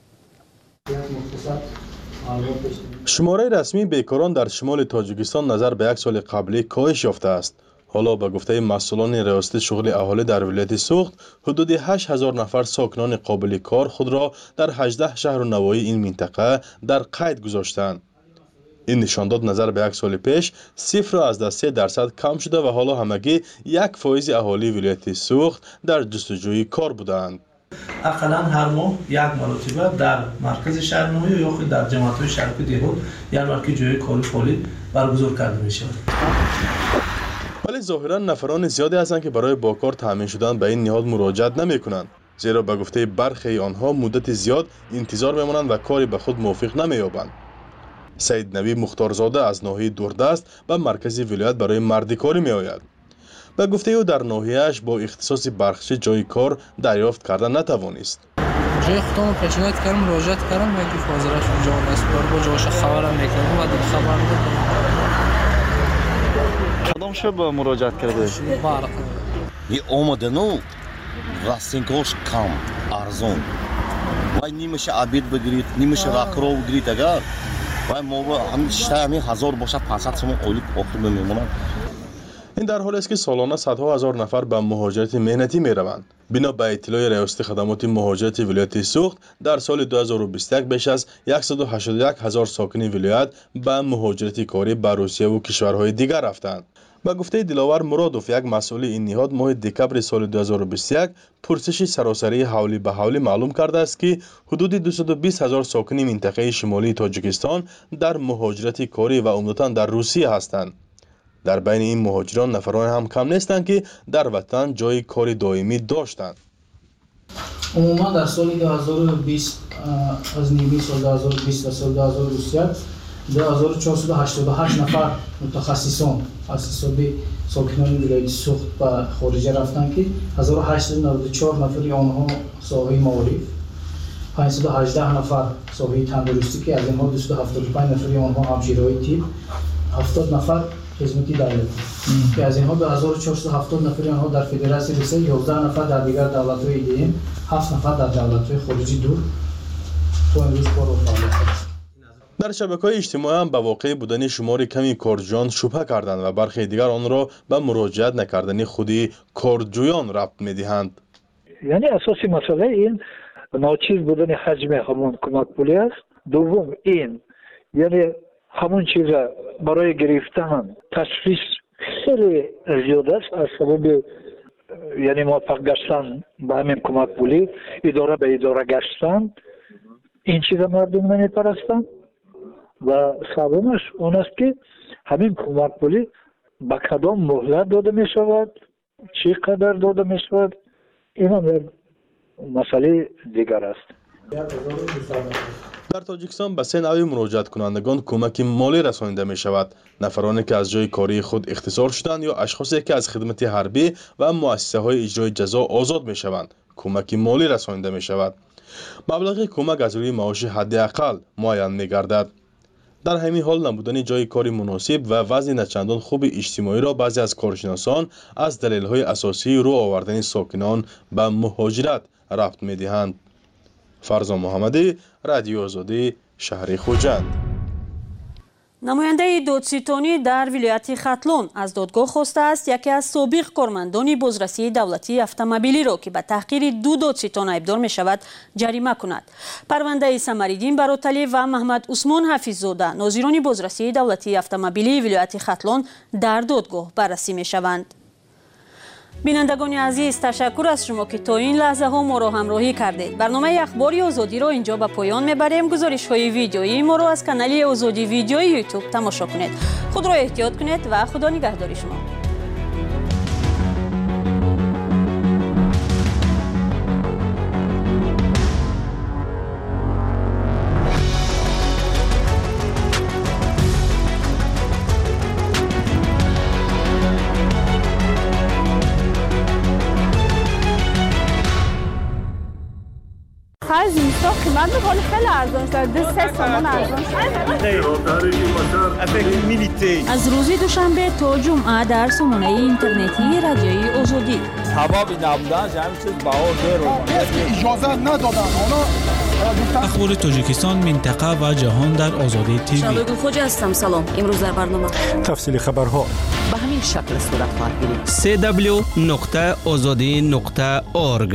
Speaker 21: شماره رسمی بیکاران در شمال تاجیکستان نظر به یک سال قبلی کاهش یافته است. حالا به گفته مسئولان ریاست شغل اهالی در ولایت سوغد، حدود 8000 نفر ساکنان قابل کار خود را در 18 شهر و نواحی این منطقه در قید گذاشتند. این نشانداد نظر به یک سال پیش صفر از 3% کم شده و حالا همگی 1% اهالی ولایت سوغد در جستجوی کار بودند.
Speaker 3: اقلا هر ماه یک مرتبه در مرکز شهرنمایی یا خود در جماعت‌های شهری دهات یک مرکز جای کاری فعالی برگزار کرده می‌شود.
Speaker 21: ولی ظاهرا نفران زیادی هستند که برای با کار تامین شدن به این نهاد مراجعت نمی‌کنند، زیرا به گفته برخی آنها مدت زیاد انتظار می‌مانند و کاری به خود موافق نمی‌یابند. سید نبی مختارزاده از ناحیه دوردست به مرکز ولایت برای مردکاری می‌آید. به گفته او در ناحیه‌اش با اختصاص برخشی جای کار دریافت کردن نتوانست.
Speaker 22: جای خودم پیشنهاد کردم، مراجعت کردم و که حاضرش اونجا است، با جاش خبرم می‌کردم و دیگه خبر
Speaker 23: کدام شب مراجعت کرده؟
Speaker 22: بله.
Speaker 23: این اومدنو راستینکوش کم ارزون. وای نمیشه عبید بگیرید، نمیشه راکرو بگیرید اگر وای ما هم شتای 1000 باشه 500 سوم اولی اخر میمونن.
Speaker 21: این در حالی است که سالانه صدها هزار نفر به مهاجرت مهنتی میروند. بنا به اطلاع ریاست خدمات مهاجرت ولایت سوخت در سال 2021 بیش از 181 هزار ساکن ولایت به مهاجرت کاری به روسیه و کشورهای دیگر رفتند. به گفته دلاور مرادوف، یک مسئول این نهاد، ماه دکبر سال 2021 پرسش سراسری حولی به حولی معلوم کرده است که حدود 220 هزار ساکن منطقه شمالی تاجیکستان در مهاجرت کاری و عمدتاً در روسیه هستند. در بین این مهاجران نفران هم کم نیستند که در وطن جای کاری دائمی داشتند.
Speaker 3: عموما در سال 2020 از نیمه سال 2020 و سال 2021 2488 نفر متخصصان از حساب ساکنان ولایت سوخت به خارج رفتند که 1894 نفر آنها ساحه معارف، 518 نفر ساحه تندرستی که از اینها 275 نفر آنها همشیرهای طب، 70 نفر خدمتی دولتی که از اینها 2470 نفر آنها در فدراسیون روسیه، 11 نفر در دیگر دولت‌های دیگه، 7 نفر در دولت‌های خارجی دور تو امروز کار و فعالیت است.
Speaker 21: در شبکه‌های اجتماعی هم به واقع بودن شمار کمی کارجویان شبهه کردند و برخی دیگر آن را به مراجعت نکردن خودی کارجویان ربط می‌دهند.
Speaker 24: یعنی اساسی مسئله این ناچیز بودن حجم همون کمک پولی است. دوم این یعنی همون چیز برای گرفتن تشخیص خیلی زیاد است از سبب یعنی موفق گشتن به همین کمک پولی، اداره به اداره گشتن، این چیز مردم نمیپرستند. و سومش اون است که همین کمک پولی به کدام مهلت داده می شود، چقدر داده می شود، این هم مسئله دیگر است.
Speaker 21: در تاجیکستان به 3 نوع مراجعت کنندگان کمک مالی رسانیده می شود: نفرانی که از جای کاری خود اختصار شدند یا اشخاصی که از خدمت حربی و مؤسسه های اجرای جزا آزاد می شوند. کمک مالی رسانیده می شود. مبلغ کمک از روی معاش حداقل معین می گردد. در همین حال نبودن جای کاری مناسب و وضع نچندان خوب اجتماعی را بعضی از کارشناسان از دلایل اساسی رو آوردن ساکنان به مهاجرت ربط می دهند. فرزان محمدی، رادیو آزادی، شهر خوجند.
Speaker 1: نماینده دادستانی در ولایت ختلون از دادگاه خواسته است یکی از سابق کارمندان بازرسی دولتی اتومبیلی را که به تحقیر 2 دادستان ایبدار می شود جریمه کند. پرونده سمریدین براتلی و محمد عثمان حفیظزاده ناظران بازرسی دولتی اتومبیلی ولایت ختلون در دادگاه بررسی می شوند. بینندگان عزیز، تشکر از شما که تا این لحظه ها ما را همراهی کردید. برنامه اخباری آزادی را اینجا به پایان میبریم. گزارش های ویدیویی ما را از کانال آزادی ویدیویی یوتیوب تماشا کنید. خود را احتیاط کنید و خدا نگهدار شما.
Speaker 25: زمستان قیمت میکنه خیلی ارزان شده، 3 تومان ارزان شده.
Speaker 1: از روز دوشنبه تا جمعه در سامانه اینترنتی رادیوی آزادی.
Speaker 26: هوا بی نبودن همین چیز بهار داره.
Speaker 27: اجازه ندادن
Speaker 18: اخبار تاجیکستان، منطقه و جهان در آزادی تیوی.
Speaker 1: شبگل خوج هستم. سلام. امروز در برنامه
Speaker 17: تفصیل خبرها
Speaker 19: به همین شکل صورت خواهد گرفت.
Speaker 20: www.azadi.org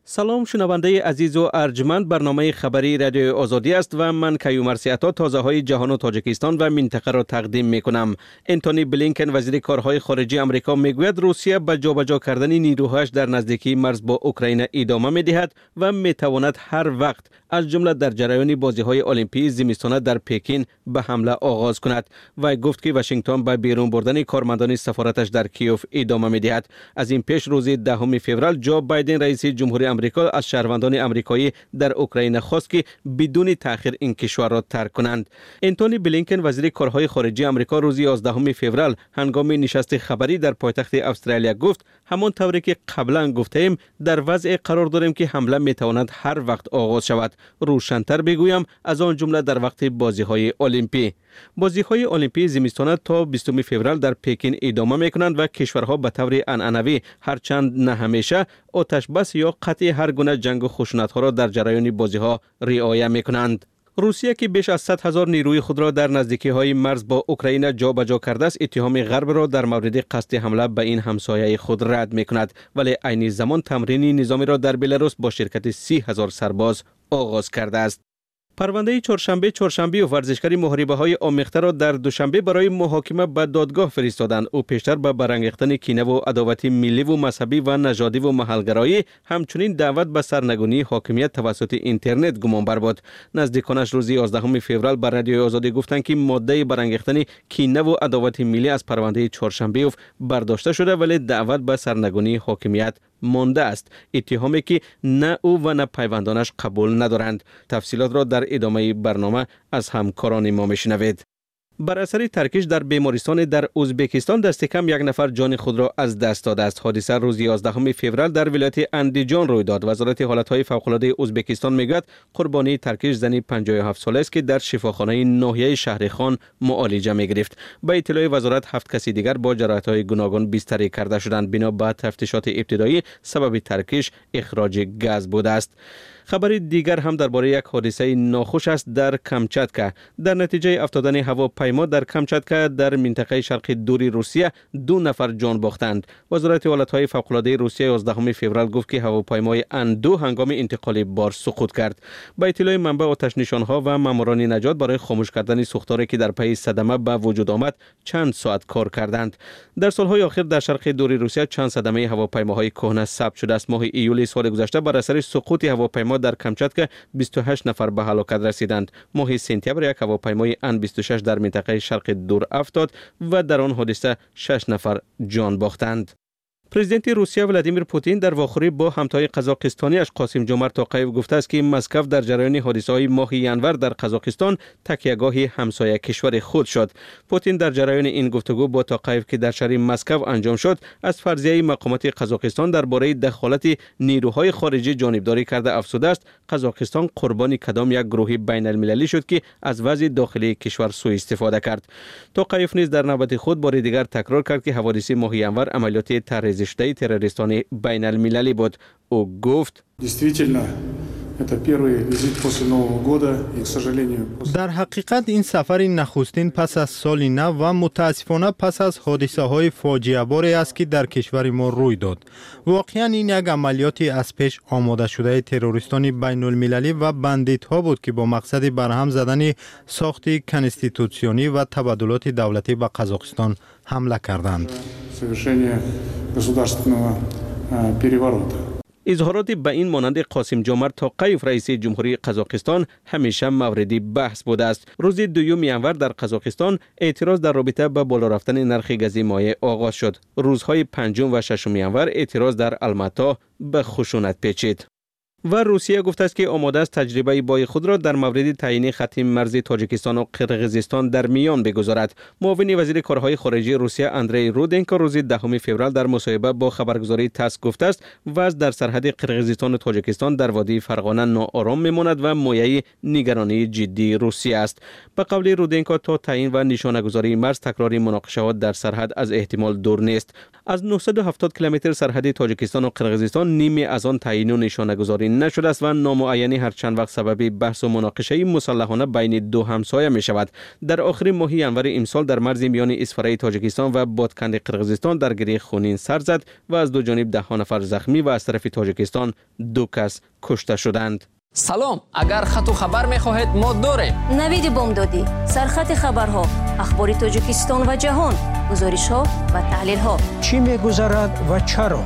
Speaker 20: سلام شنونده عزیز و ارجمند، برنامه خبری رادیو آزادی است و من کیومرثی عطا تازه های جهان و تاجیکستان و منطقه را تقدیم می کنم. انتونی بلینکن وزیر کارهای خارجی آمریکا میگوید روسیه به جابجا کردن نیروهایش در نزدیکی مرز با اوکراین ادامه می دهد و می تواند هر وقت از جمله در جریان بازی های المپیک زمستانه در پکین به حمله آغاز کند و گفت که واشنگتن به بیرون بردن کارمندان سفارتش در کیوف ادامه می دهد. از این پیش روز 10 فوریه جو بایدن رئیس جمهوری آمریکا از شهروندان آمریکایی در اوکراین خواست که بدون تأخیر این کشور را ترک کنند. انتونی بلینکن وزیر کارهای خارجی آمریکا روز 11 فوریه هنگام نشست خبری در پایتخت استرالیا گفت همان طوری که قبلا گفتیم در وضع قرار داریم که حمله می تواند هر وقت آغاز شود. روشن‌تر بگویم از آن جمله در وقت بازی‌های المپیک. بازی‌های المپیک زمستانه تا 20 فوریه در پکین ادامه می‌کنند و کشورها به طور عنعنوی هرچند نه همیشه آتش بس یا قطع هر گونه جنگ و خشونت‌ها را در جریان بازی‌ها رعایت می‌کنند. روسیه که بیش از 100,000 نیروی خود را در نزدیکی‌های مرز با اوکراین جابجا کرده است، اتهام غرب را در مورد قصد حمله به این همسایه خود رد می‌کند، ولی عین زمان تمرین نظامی را در بلاروس با شرکت 30,000 سرباز آغاز کرده است. پرونده چهارشنبه و ورزشکاری محاربه‌های آمیخته را در دوشنبه برای محاکمه به دادگاه فرستادند. او پیشتر به برانگیختن کینه و عداوت ملی و مذهبی و نژادی و محلگرایی، همچنین دعوت به سرنگونی حاکمیت توسط اینترنت گمانبر بود. نزدیکانش روز 11 فوریه بر رادیو آزادی گفتند که ماده برانگیختن کینه و عداوت ملی از پرونده چهارشنبه برداشته شده، ولی دعوت به سرنگونی حاکمیت مانده است. اتهامی که نه او و نه پیوندانش قبول ندارند. تفصیلات را در ادامه برنامه از همکاران ما میشنوید. بر اثر ترکش در بیمارستان در ازبکستان دست کم 1 نفر جان خود را از دست داده است. حادثه روز 11 فوریه در ولایت اندیجان روی داد. وزارت حالت‌های فوق‌العاده ازبکستان میگوید قربانی ترکش زنی 57 ساله است که در شفاخانه ناحیه شهرخان معالجه می‌گرفت. به اطلاع وزارت 7 کسی دیگر با جراحت‌های گوناگون بستری کرده شدند. بنا به تفتیشات ابتدایی سبب ترکش اخراج گاز بوده است. خبر دیگر هم درباره یک حادثه ناخوش است در کامچاتکا. در نتیجه افتادن هواپیما در کامچاتکا در منطقه شرق دوری روسیه 2 نفر جان باختند. وزارت حالت‌های فوق‌العاده روسیه 11 فوریه گفت که هواپیمای ان-2 هنگام انتقال بار سقوط کرد. با اطلاع منبع آتش نشان‌ها و ماموران نجات برای خاموش کردن سوختاری که در پی صدمه به وجود آمد چند ساعت کار کردند. در سال‌های اخیر در شرق دوری روسیه چند صدمه هواپیماهای کهنه ثبت شده است. ماه ایول سال گذشته بر اثر سقوط هواپیما در کامچاتکا 28 نفر به هلاکت رسیدند. ماه سپتامبر یک هواپیمای ان-26 در منطقه شرق دور افتاد و در آن حادثه 6 نفر جان باختند. پرزیدنت روسیه ولادیمیر پوتین در واخوری با همتای قزاقستانیش قاسم جومرت توقیف گفته است که مسکو در جریان حادثه‌های ماه ینور در قزاقستان تکیهگاه همسایه کشور خود شد. پوتین در جریان این گفتگو با توقیف که در شهر مسکو انجام شد از فرضیه مقامات قزاقستان درباره دخالت نیروهای خارجی جانبداری کرده افزوده است قزاقستان قربانی کدام یک گروه بین المللی شد که از وضع داخلی کشور سوء استفاده کرد. توقیف نیز در نوبت خود بار دیگر تکرار کرد که حوادث ماه ینور عملیات طرح‌ریزی تروریستانی بین المللی بود. او گفت
Speaker 15: در حقیقت این سفر نخستین پس از سال نو و متاسفانه پس از حادثه های فاجعه باری است که در کشور ما روی داد. واقعا این یک عملیاتی از پیش آماده شده تروریستانی بین المللی و بندیت ها بود که با مقصد برهم زدن ساخت کنستیتوسیونی و تبادلات دولتی به قزاقستان حمله کردند.
Speaker 20: اظهارات به این مانند قاسم جومرت توقیف رئیس جمهوری قزاقستان همیشه مورد بحث بوده است. روز 2 ینور در قزاقستان اعتراض در رابطه با بالا رفتن نرخ گاز مایع آغاز شد. روزهای 5 و 6 ینور اعتراض در الماتا به خشونت پیچید. و روسیه گفته است که آماده است تجربه بای خود را در مورد تعیین خط مرز تاجیکستان و قرقیزستان در میان بگذارد. معاون وزیر کارهای خارجه روسیه اندری رودنکو روز 10 فوریه در مصاحبه با خبرگزاری تاس گفته است وضع در سرحد قرقیزستان و تاجیکستان در وادی فرغانه ناآرام میماند و مایه نگرانی جدی روسیه است. به قول رودنکو تا تعیین و نشانه‌گذاری مرز تکراری مناقشات در سرحد از احتمال دور نیست. از 970 کیلومتر سرحد تاجیکستان و قرقیزستان نیمی از آن تعیین و نشانه‌گذاری تعیین نشده است و نامعینی هر چند وقت سبب بحث و مناقشه مسلحانه بین دو همسایه می شود. در آخرین ماه ینور امسال در مرز میان اسفره تاجیکستان و بادکند قرقیزستان درگیری خونین سر زد و از دو جانب 10 نفر زخمی و از طرف تاجیکستان 2 کس کشته شدند.
Speaker 19: سلام، اگر خط و خبر می‌خواهید ما داریم. نوید بامدادی، سرخط خبرها، اخبار تاجیکستان و جهان، گزارش‌ها و تحلیل‌ها.
Speaker 5: چی می‌گذرد و چرا؟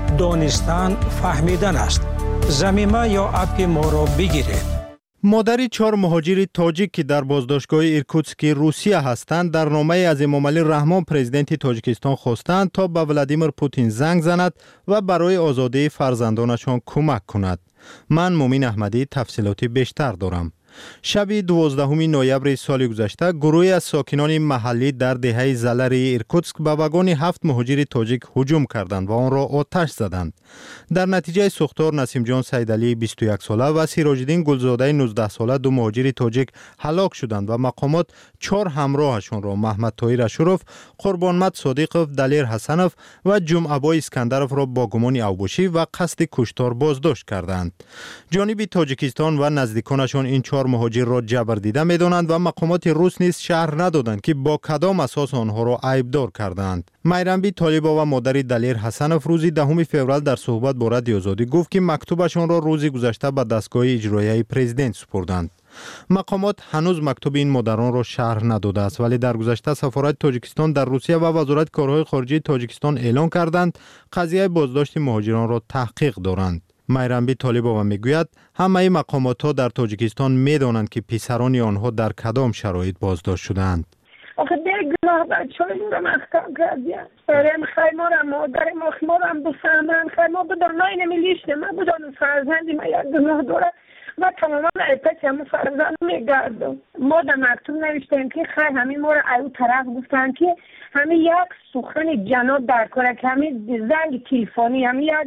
Speaker 5: دانستن فهمیدن است. ضمیمه یا اپ ما را بگیرید.
Speaker 15: مادری 4 مهاجر تاجیک که در بازداشتگاه ایرکوتسک روسیه هستند در نامه از امامعلی رحمان پرزیدنت تاجیکستان خواستند تا به ولادیمیر پوتین زنگ زند و برای آزادی فرزندانشان کمک کند. من مومین احمدی تفصیلاتی بیشتر دارم. شب 12 نوامبر سال گذشته گروهی از ساکنان محلی در دهه زلری ایرکوتسک به واگن 7 مهاجر تاجیک هجوم کردند و آن را آتش زدند. در نتیجه سوختار نسیم جان سیدعلی 21 ساله و سیراج‌الدین گلزاده 19 ساله 2 مهاجر تاجیک هلاک شدند و مقامات 4 همراهشان را محمد طاهر اشرف، قربانمت صادقов، دلیر حسنов و جمعه‌بای اسکندرов را با گمان اوباشی و قصد کشتار بازداشت کردند. جانب تاجیکستان و نزدیکانشان این 4 مهاجر را جبر دیده می‌دانند و مقامات روس نیز شرح ندادند که با کدام اساس آنها را عیبدار کردند. میرنبی طالبا و مادری دلیر حسنов روز 10 فوریه در صحبت با رادیو آزادی گفت که مکتوبشان را روز گذشته به دستگاه اجرایی پرزیدنت سپردند. مقامات هنوز مکتوب این مادران را شرح نداده است، ولی در گذشته سفارت تاجیکستان در روسیه و وزارت کارهای خارجه تاجیکستان اعلان کردند قضیه بازداشت مهاجران را تحقیق دارند. میرنبی طالبا میگوید همه مقامات ها در تاجیکستان میدانند که پسران آنها در کدام شرایط بازداشت شدند.
Speaker 7: آخه بیگناه بچه‌های ما را محکم کردیم. بریم خیمار مادر ما را بفهمن خیمار بدان نه نمیلیشته من بدان فرزندی ما یک گناه داره و تماما ایپک همون فرزند میگردم. ما در مکتوب نوشتیم که خیر همین ما را ایو طرف گفتن که همین یک سخن جناب در کاره که همین زنگ تلفنی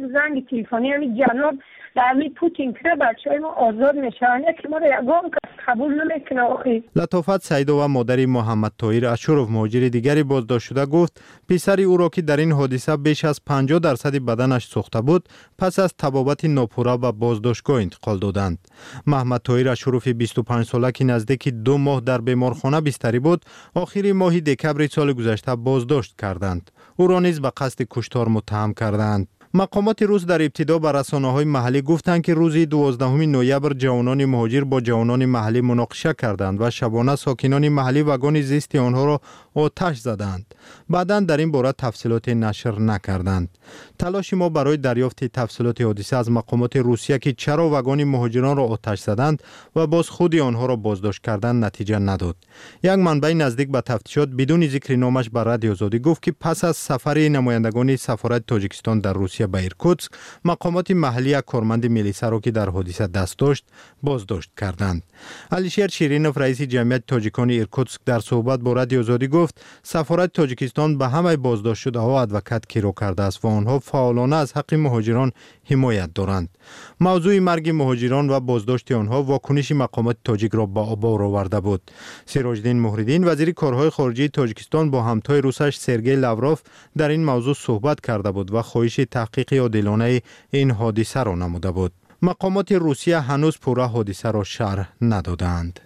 Speaker 7: همین جناب در همین پوتین که بچه های ما آزاد میشن که ما را یکم قبول نمیکنه. آخی
Speaker 15: لطافت سیدا و مادری محمد طاهر اشرف مهاجر دیگری بازداشت شده گفت پسر او را که در این حادثه بیش از 50% بدنش سوخته بود پس از طبابت ناپورا به بازداشتگاه انتقال دادند. محمد طاهر اشرف 25 ساله که نزدیک 2 ماه در بیمارخانه بستری بود آخر ماه دکبر سال گذشته بازداشت کردند. او را نیز به قصد کشتار متهم کردند. مقامات روس در ابتدا به رسانه‌های محلی گفتند که روز 12 نوامبر جوانان مهاجر با جوانان محلی مناقشه کردند و شبانه ساکنان محلی واگن زیستی آنها را آتش زدند. بعداً در این باره تفصیلات نشر نکردند. تلاش ما برای دریافت تفصیلات حادثه از مقامات روسیه که چرا واگن مهاجران را آتش زدند و باز خود آنها را بازداشت کردند نتیجه نداد. یک منبع نزدیک به تفتیشات بدون ذکر نامش بر رادیو آزادی گفت که پس از سفر نمایندگان سفارت تاجیکستان در روسیه به ایرکوتسک مقامات محلی کارمند میلیسا را که در حادثه دست داشت بازداشت کردند. علیشیر شیرینوف رئیس جمعیت تاجیکان ایرکوتسک در صحبت با رادیو آزادی گفت سفارت تاجیکستان به همه بازداشت شده ها ادوکات گیرو کرده است و آنها فعالانه از حق مهاجران حمایت دارند. موضوع مرگ مهاجران و بازداشت آنها واکنش مقامات تاجیک را به آبار آورده بود. سیراج‌الدین مهردین وزیر کارهای خارجه تاجیکستان با همتای روسش سرگئی لاوروف در این موضوع صحبت کرده بود و خواهش تحقیق عادلانه این حادثه را نموده بود. مقامات روسیه هنوز پورا حادثه را شرح ندادند.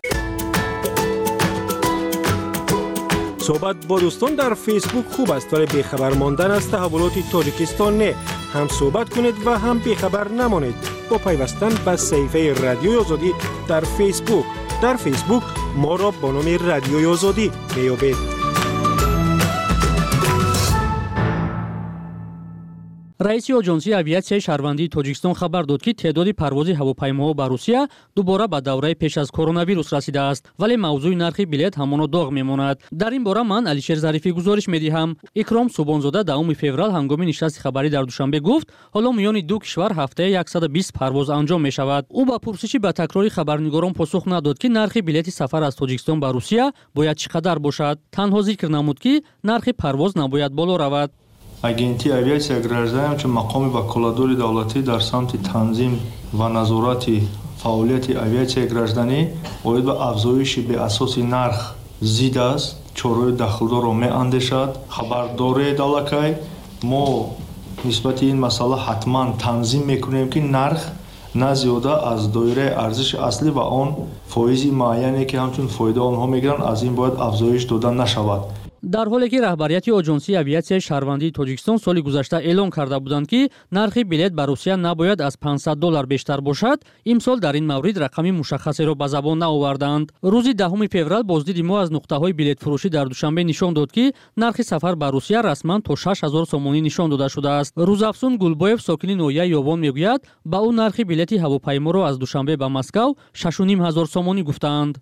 Speaker 17: صحبت با دوستان در فیسبوک خوب است ولی بیخبر ماندن از تحولات تاجیکستان نه. هم صحبت کنید و هم بیخبر نمانید با پیوستن به صفحه رادیوی آزادی در فیسبوک. در فیسبوک ما را با نام رادیوی آزادی میابید.
Speaker 4: раиси оҷонсии авиатсияи шаҳрвандии тоҷикистон хабар дод ки теъдоди парвози ҳавопаймоҳо ба русия дубора ба давраи пеш аз коронавирус расидааст, вале мавзӯи нархи билет ҳамоно доғ мемонад. дар ин бора ман алишер зарифӣ гузориш медиҳам. икром субҳонзода 10 феврал ҳангоми нишасти хабарӣ дар душанбе гуфт ҳоло миёни ду кишвар ҳафтае 120 парвоз анҷом мешавад. ӯ ба пурсиши ба такрори хабарнигорон посух надод ки нархи билети сафар аз тоҷикистон ба русия бояд чӣ қадар бошад. танҳо зикр намуд ки нархи парвоз набояд боло равад.
Speaker 9: агентии авиатсияи гражданӣ ҳамчун мақоми ваколатдори давлатӣ дар самти танзим ва назорати фаъолияти авиатсияи гражданӣ оид ба афзоиши беасоси нарх зид аст. чораҳои дахлдорро меандешад. хабардоре давлакай мо нисбати ин масъала ҳатман танзим мекунем ки нарх نه زیاده از دایره ارزش اصلی و آن فایز معینی که همچون فایده آنها میگیرن از این باید افزایش داده نشود.
Speaker 4: дар ҳоле ки раҳбарияти оҷонсии авиатсияи шаҳрвандии тоҷикистон соли гузашта эълон карда буданд ки нархи билет ба русия набояд аз $500 бештар бошад, имсол дар ин маврид рақами мушаххасеро ба забон наоварданд. рӯзи 10 феврал боздиди мо аз нуқтаҳои билетфурӯшӣ дар душанбе нишон дод ки нархи сафар ба русия расман то 6000 сомонӣ нишон дода шудааст. рӯзафзун гулбоев сокини ноҳияи ёвон мегӯяд, ба ӯ нархи билети ҳавопайморо аз душанбе ба Москав 6500 сомонӣ гуфтаанд.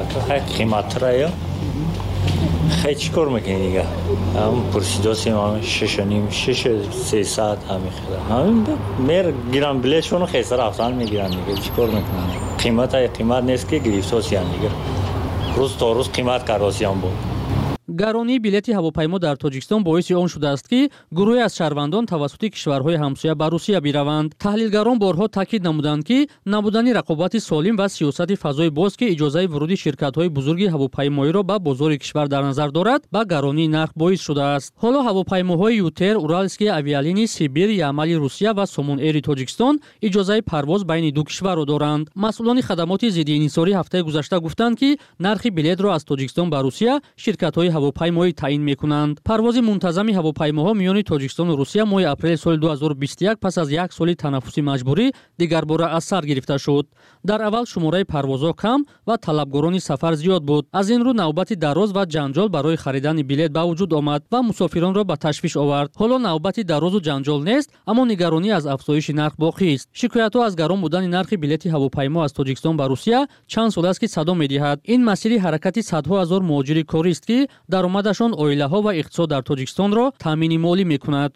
Speaker 2: خیلی چیکار میکنی دیگه هم پرسیداسی ما 6.5 همین خیلی همین میر گیرم بلیشونو خیلی رفتن میگیرن دیگه چیکار میکنن قیمت نیست که گرفتاسی هم دیگه روز تا روز قیمت کراسی هم بود.
Speaker 4: гаронии билети ҳавопаймо дар тоҷикистон боиси он шудааст ки гурӯҳе аз шаҳрвандон тавассути кишварҳои ҳамсоя ба русия бираванд. таҳлилгарон борҳо таъкид намуданд ки набудани рақобати солим ва сиёсати фазои боз ки иҷозаи вуруди ширкатҳои бузурги ҳавопаймоиро ба бозори кишвар дар назар дорад ба гаронии нарх боис шудааст. ҳоло ҳавопаймоҳои ютер, уральские авиалинии, сибир, ямали русия ва сомон эри тоҷикистон иҷозаи парвоз байни ду кишварро доранд. масъулони хадамоти зидди инҳисорӣ ҳафтаи гузашта гуфтанд ки нархи билетро аз тоҷикистон ба русия ширкатҳои ҳавопаймоӣ таъин мекунанд. парвози мунтазами ҳавопаймоҳо миёни тоҷикистону русия моҳи апрели соли 2021 пас аз як соли танаффуси маҷбурӣ дигарбора аз сар гирифта шуд. дар аввал шумораи парвозҳо кам ва талабгорони сафар зиёд буд. аз ин рӯ навбати дароз ва ҷанҷол барои харидани билет ба вуҷуд омад ва мусофиронро ба ташвиш овард. ҳоло навбати дарозу ҷанҷол нест, аммо нигаронӣ аз афзоиши нарх боқист. шикоятҳо аз гарон будани нархи билети ҳавопаймо аз тоҷикистон ба русия чанд сол аст ки садо медиҳад. ин масири ҳаракати садҳо ҳазор муҳоҷири корист ки даромадашон оилаҳо ва иқтисод дар тоҷикистонро таъмини молӣ мекунад.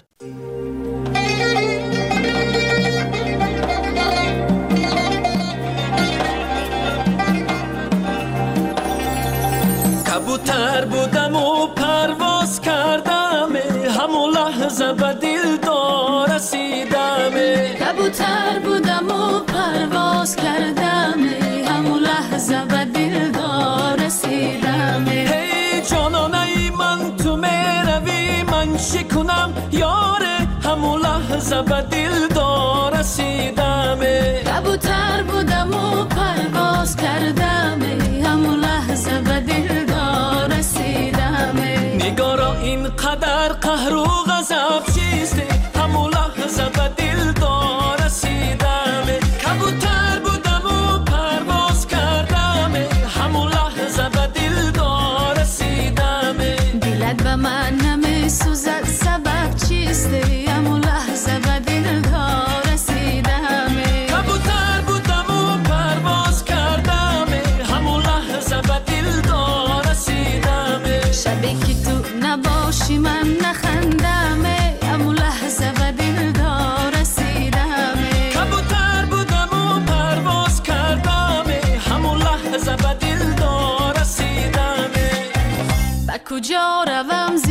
Speaker 10: کبوتر بودم و پرواز کردم همون لحظه به دلدار رسیدم. کبوتر بودم و پرواز کردم همون لحظه به دلدار رسیدم. شکنم یاره همون لحظه به دلدار رسیدم. کبوتر بودم و پرواز کردم همون لحظه به دلدار رسیدم. نگارا اینقدر قهر و غضب چیست همون لحظه به دلدار رسیدم. کبوتر بودم و پرواز کردم همون لحظه به دلدار رسیدم. دلت به من سوزد سبب چیست همون لحظه به دلدار رسیدم. کبوتر بودم و پرواز کردم همون لحظه به دلدار رسیدم. شبی که تو نباشی من نخندم همون لحظه به دلدار رسیدم. کبوتر بودم و پرواز کردم همون لحظه به دلدار رسیدم. به کجا روم